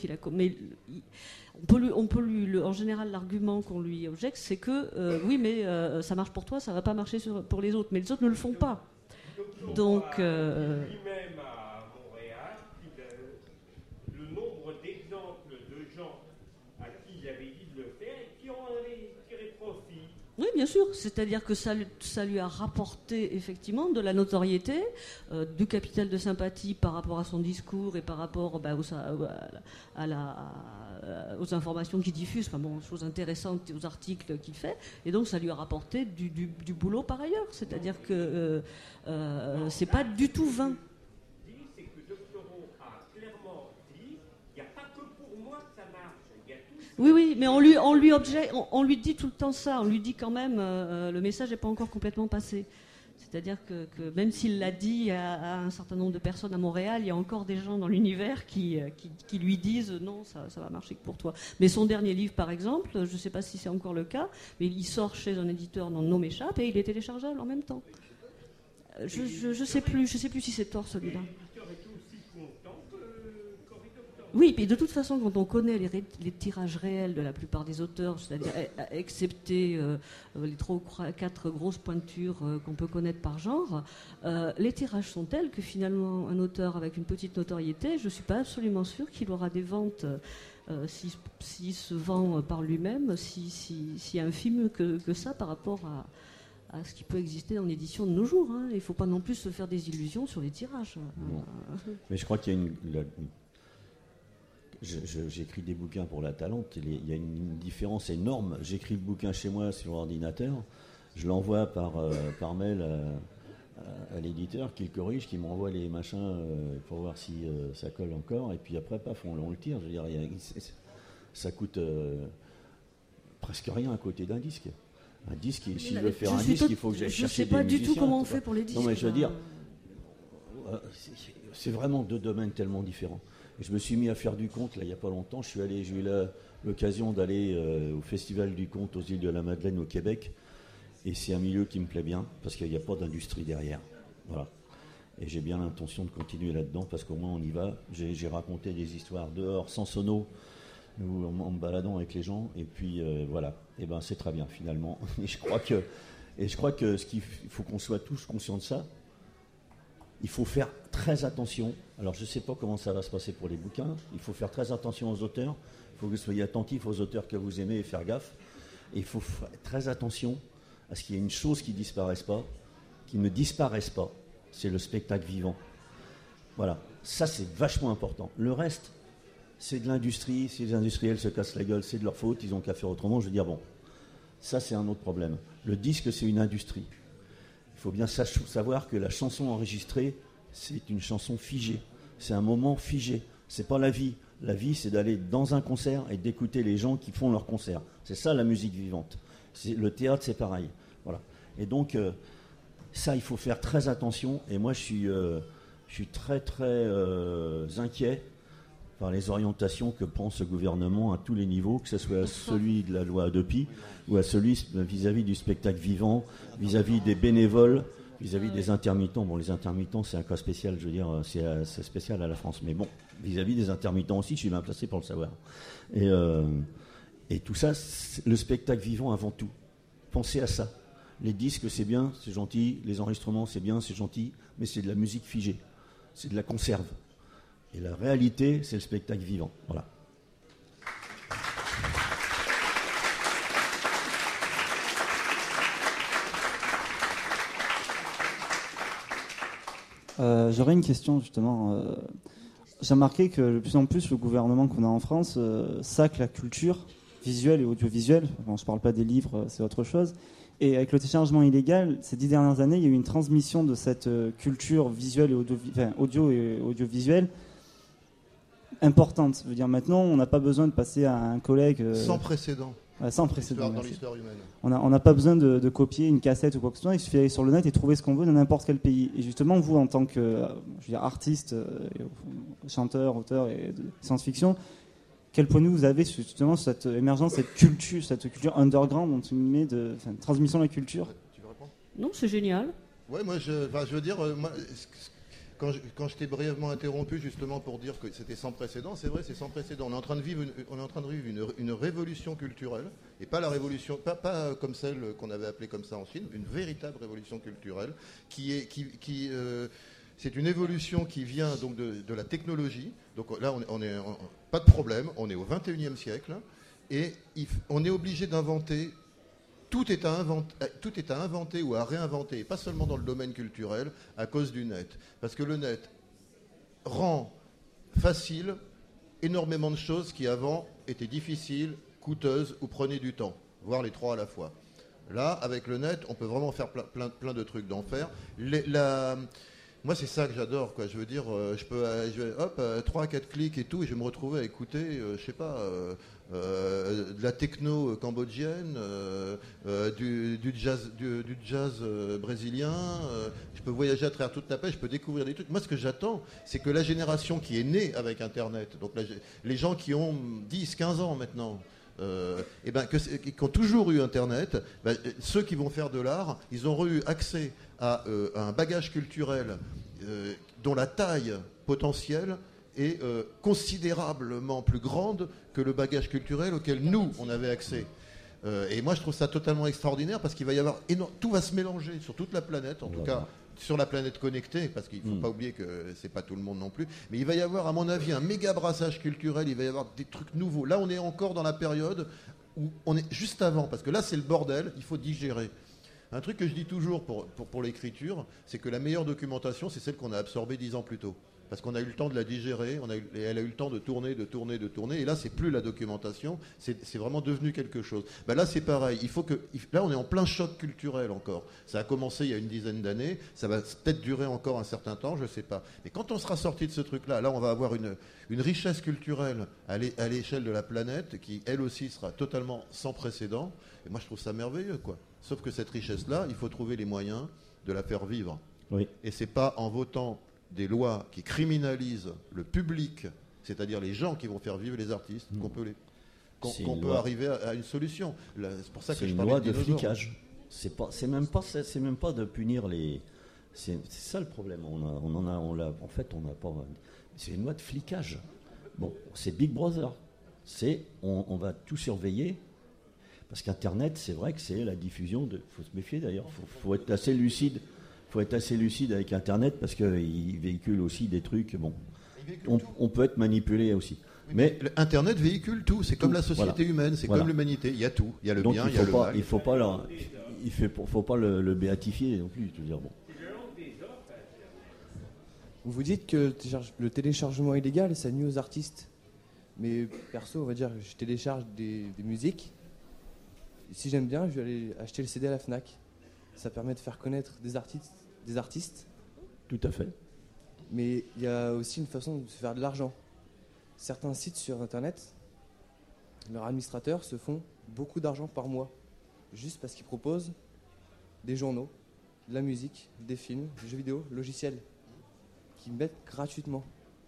on peut lui en général, l'argument qu'on lui objecte, c'est que oui, mais ça marche pour toi, ça ne va pas marcher pour les autres. Mais les autres ne le font pas. Donc... lui-même à Montréal, le nombre d'exemples de gens à qui il avait dit de le faire et qui en avaient tiré profit. Oui, bien sûr. C'est-à-dire que ça lui a rapporté effectivement de la notoriété, du capital de sympathie par rapport à son discours et par rapport aux informations qu'il diffuse, enfin bon, choses intéressantes, aux articles qu'il fait. Et donc ça lui a rapporté du boulot par ailleurs. C'est-à-dire que c'est pas du tout vain. C'est que Doctorow a clairement dit, il n'y a pas que pour moi que ça marche. Oui, mais on lui dit tout le temps ça. On lui dit quand même, le message n'est pas encore complètement passé. C'est-à-dire que même s'il l'a dit à un certain nombre de personnes à Montréal, il y a encore des gens dans l'univers qui lui disent non, ça va marcher que pour toi. Mais son dernier livre, par exemple, je ne sais pas si c'est encore le cas, mais il sort chez un éditeur dont le nom m'échappe et il est téléchargeable en même temps. Je sais plus si c'est tort celui-là. Oui, puis de toute façon, quand on connaît les tirages réels de la plupart des auteurs, c'est-à-dire excepté les 3 ou 4 grosses pointures qu'on peut connaître par genre, les tirages sont tels que finalement un auteur avec une petite notoriété, je ne suis pas absolument sûre qu'il aura des ventes s'il se vend par lui-même, si infime que ça par rapport à ce qui peut exister en édition de nos jours. Hein. Il ne faut pas non plus se faire des illusions sur les tirages. Mais je crois qu'il y a j'écris des bouquins pour la Talente, il y a une différence énorme. J'écris le bouquin chez moi sur ordinateur, je l'envoie par mail à l'éditeur qui le corrige, qui m'envoie les machins pour voir si ça colle encore, et puis après, paf, on le tire. Je veux dire, ça coûte presque rien à côté d'un disque. Un disque, s'il veut faire un disque, il faut que j'aille chercher des musiciens. Je ne sais pas du tout comment on fait pour les disques. Non, mais je veux dire, c'est vraiment 2 domaines tellement différents. Et je me suis mis à faire du conte là, il n'y a pas longtemps. J'ai eu l'occasion d'aller au Festival du conte aux îles de la Madeleine au Québec. Et c'est un milieu qui me plaît bien parce qu'il n'y a pas d'industrie derrière. Voilà. Et j'ai bien l'intention de continuer là-dedans parce qu'au moins on y va. J'ai raconté des histoires dehors, sans sono, en me baladant avec les gens. Et puis voilà. Et ben c'est très bien finalement. Et je crois que il faut qu'on soit tous conscients de ça. Il faut faire très attention. Alors, je ne sais pas comment ça va se passer pour les bouquins. Il faut faire très attention aux auteurs. Il faut que vous soyez attentifs aux auteurs que vous aimez et faire gaffe. Et il faut faire très attention à ce qu'il y ait une chose qui ne disparaisse pas. C'est le spectacle vivant. Voilà. Ça, c'est vachement important. Le reste, c'est de l'industrie. Si les industriels se cassent la gueule, c'est de leur faute. Ils n'ont qu'à faire autrement. Je veux dire, bon, ça, c'est un autre problème. Le disque, c'est une industrie. Il faut bien savoir que la chanson enregistrée, c'est une chanson figée. C'est un moment figé. C'est pas la vie. La vie, c'est d'aller dans un concert et d'écouter les gens qui font leur concert. C'est ça la musique vivante. Le théâtre, c'est pareil. Voilà. Et donc, ça, il faut faire très attention. Et moi, je suis très, très inquiet par les orientations que prend ce gouvernement à tous les niveaux, que ce soit celui de la loi Adopi ou à celui vis-à-vis du spectacle vivant, vis-à-vis des bénévoles, vis-à-vis des intermittents. Bon, les intermittents, c'est un cas spécial, je veux dire, c'est spécial à la France. Mais bon, vis-à-vis des intermittents aussi, je suis bien placé pour le savoir. Et tout ça, le spectacle vivant avant tout. Pensez à ça. Les disques, c'est bien, c'est gentil. Les enregistrements, c'est bien, c'est gentil. Mais c'est de la musique figée. C'est de la conserve. Et la réalité, c'est le spectacle vivant. Voilà. J'aurais une question justement. J'ai remarqué que de plus en plus le gouvernement qu'on a en France sacle la culture visuel et audiovisuel. Bon, je ne parle pas des livres, c'est autre chose. Et avec le téléchargement illégal, ces 10 dernières années, il y a eu une transmission de cette culture visuelle et audio et audiovisuelle importante. Je veux dire, maintenant, on n'a pas besoin de passer à un collègue... sans précédent. Sans précédent. Dans l'histoire humaine. On n'a pas besoin de copier une cassette ou quoi que ce soit. Il suffit d'aller sur le net et trouver ce qu'on veut dans n'importe quel pays. Et justement, vous, en tant que artiste, chanteur, auteur et de science-fiction, quel point de vue vous avez justement sur cette émergence, cette culture underground, entre guillemets, de transmission de la culture? Tu veux répondre? Non, c'est génial. Ouais, moi, je veux dire, quand je t'ai brièvement interrompu justement pour dire que c'était sans précédent, c'est vrai, c'est sans précédent. On est en train de vivre une révolution culturelle, et pas la révolution, pas comme celle qu'on avait appelée comme ça en Chine, une véritable révolution culturelle c'est une évolution qui vient donc de la technologie. Donc là, pas de problème, on est au 21e siècle et on est obligé d'inventer. Tout est à inventer ou à réinventer, et pas seulement dans le domaine culturel, à cause du net. Parce que le net rend facile énormément de choses qui avant étaient difficiles, coûteuses ou prenaient du temps, voire les trois à la fois. Là, avec le net, on peut vraiment faire plein de trucs d'enfer. Moi, c'est ça que j'adore, quoi. Je veux dire, je vais 3 à 4 clics et tout, et je vais me retrouver à écouter, je sais pas, de la techno cambodgienne, du jazz brésilien. Je peux voyager à travers toute la page, je peux découvrir des trucs. Moi, ce que j'attends, c'est que la génération qui est née avec Internet, donc les gens qui ont 10, 15 ans maintenant, qui ont toujours eu Internet, ceux qui vont faire de l'art, ils auront eu accès à un bagage culturel dont la taille potentielle est considérablement plus grande que le bagage culturel auquel nous, on avait accès. Et moi, je trouve ça totalement extraordinaire parce qu'il va y avoir tout va se mélanger sur toute la planète, en tout cas sur la planète connectée, parce qu'il ne faut pas oublier que c'est pas tout le monde non plus. Mais il va y avoir, à mon avis, un méga brassage culturel. Il va y avoir des trucs nouveaux. Là, on est encore dans la période où on est juste avant, parce que là, c'est le bordel. Il faut digérer. Un truc que je dis toujours pour l'écriture, c'est que la meilleure documentation, c'est celle qu'on a absorbée 10 ans plus tôt. Parce qu'on a eu le temps de la digérer, elle a eu le temps de tourner. Et là, c'est plus la documentation, c'est vraiment devenu quelque chose. Là, c'est pareil. Là, on est en plein choc culturel encore. Ça a commencé il y a une dizaine d'années. Ça va peut-être durer encore un certain temps, je ne sais pas. Mais quand on sera sorti de ce truc-là, là, on va avoir une richesse culturelle à l'échelle de la planète qui, elle aussi, sera totalement sans précédent. Et moi, je trouve ça merveilleux, quoi. Sauf que cette richesse-là, il faut trouver les moyens de la faire vivre. Oui. Et c'est pas en votant des lois qui criminalisent le public, c'est-à-dire les gens qui vont faire vivre les artistes, qu'on peut arriver à une solution. C'est pour ça que je parlais de flicage. C'est même pas de punir les. C'est ça le problème. En fait, on n'a pas. C'est une loi de flicage. Bon, c'est Big Brother. On va tout surveiller. Parce qu'Internet, c'est vrai que c'est la diffusion de. Il faut se méfier d'ailleurs. Faut être assez lucide. Il faut être assez lucide avec Internet parce qu'il véhicule aussi des trucs. Bon, on peut être manipulé aussi. Oui, mais Internet véhicule tout. C'est comme la société humaine, c'est comme l'humanité. Il y a tout. Il y a le bien, il y a le mal. Il faut pas le béatifier non plus. Je veux dire, bon. Vous dites que le téléchargement illégal, ça nuit aux artistes. Mais perso, on va dire, je télécharge des musiques. Et si j'aime bien, je vais aller acheter le CD à la Fnac. Ça permet de faire connaître des artistes. Tout à fait. Mais il y a aussi une façon de se faire de l'argent. Certains sites sur Internet, leurs administrateurs se font beaucoup d'argent par mois, juste parce qu'ils proposent des journaux, de la musique, des films, des jeux vidéo, logiciels, qu'ils mettent gratuitement.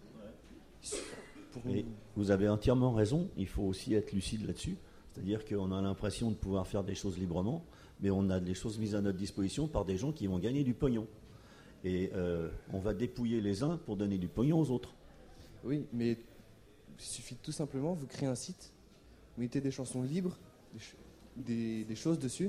Et vous avez entièrement raison, il faut aussi être lucide là-dessus. C'est-à-dire qu'on a l'impression de pouvoir faire des choses librement, mais on a des choses mises à notre disposition par des gens qui vont gagner du pognon. Et on va dépouiller les uns pour donner du pognon aux autres. Oui, mais il suffit tout simplement, vous créez un site, vous mettez des chansons libres, des choses dessus.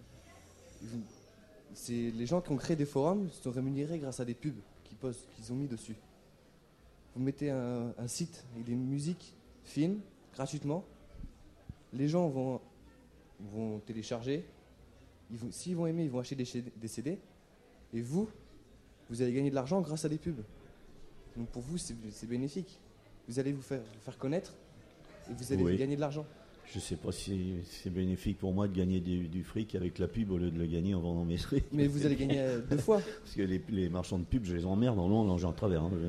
C'est les gens qui ont créé des forums sont rémunérés grâce à des pubs qu'ils ont mis dessus. Vous mettez un site avec des musiques, films, gratuitement. Les gens vont télécharger. S'ils vont aimer, ils vont acheter des CD. Et vous allez gagner de l'argent grâce à des pubs. Donc pour vous, c'est bénéfique. Vous allez vous faire connaître et vous allez gagner de l'argent. Je sais pas si c'est bénéfique pour moi de gagner du fric avec la pub au lieu de le gagner en vendant mes trucs. Mais vous allez gagner 2 fois. Parce que les marchands de pub, je les emmerde en long, en travers. Hein.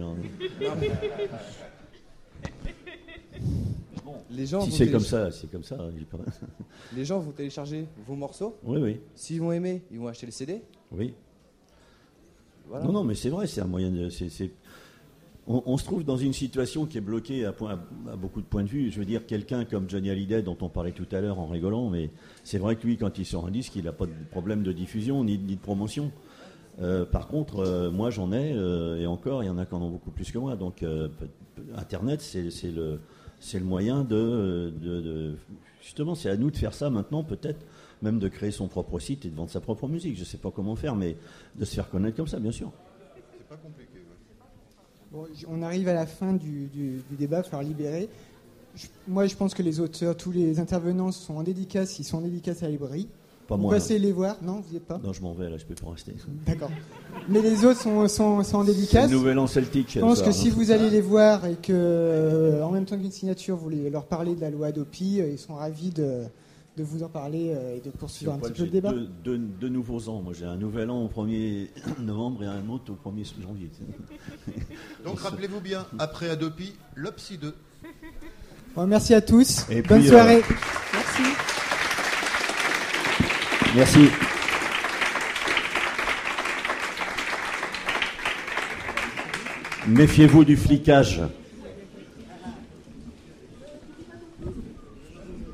Les gens Si vont c'est comme ça, c'est comme ça. Les gens vont télécharger vos morceaux. Oui, oui. S'ils vont aimer, ils vont acheter le CD. Oui. Voilà. Non, mais c'est vrai, c'est un moyen de. On se trouve dans une situation qui est bloquée à beaucoup de points de vue. Je veux dire, quelqu'un comme Johnny Hallyday, dont on parlait tout à l'heure en rigolant, mais c'est vrai que lui, quand il sort un disque, il n'a pas de problème de diffusion ni de promotion. Par contre, moi j'en ai, et encore, il y en a qui en ont beaucoup plus que moi. Donc, Internet, c'est le moyen justement, c'est à nous de faire ça maintenant, peut-être, même de créer son propre site et de vendre sa propre musique. Je ne sais pas comment faire, mais de se faire connaître comme ça, bien sûr. C'est pas compliqué. Bon, on arrive à la fin du débat, il va falloir libérer. Moi, je pense que les auteurs, tous les intervenants sont en dédicace, ils sont en dédicace à la librairie. Pas vous moi. passez les voir. Non, vous n'y êtes pas. Non, je m'en vais, là, je peux pas rester. D'accord. Mais les autres sont en dédicace. C'est le nouvel an celtique. Je pense que si vous allez les voir et que, en même temps qu'une signature, vous voulez leur parler de la loi Hadopi, ils sont ravis de vous en parler et de poursuivre un petit peu le débat. Deux nouveaux ans. Moi, j'ai un nouvel an au 1er novembre et un autre au 1er janvier. Donc, rappelez-vous bien, après Hadopi, l'Opsi 2. Bon, merci à tous. Et bonne puis, soirée. Merci. Merci. Méfiez-vous du flicage.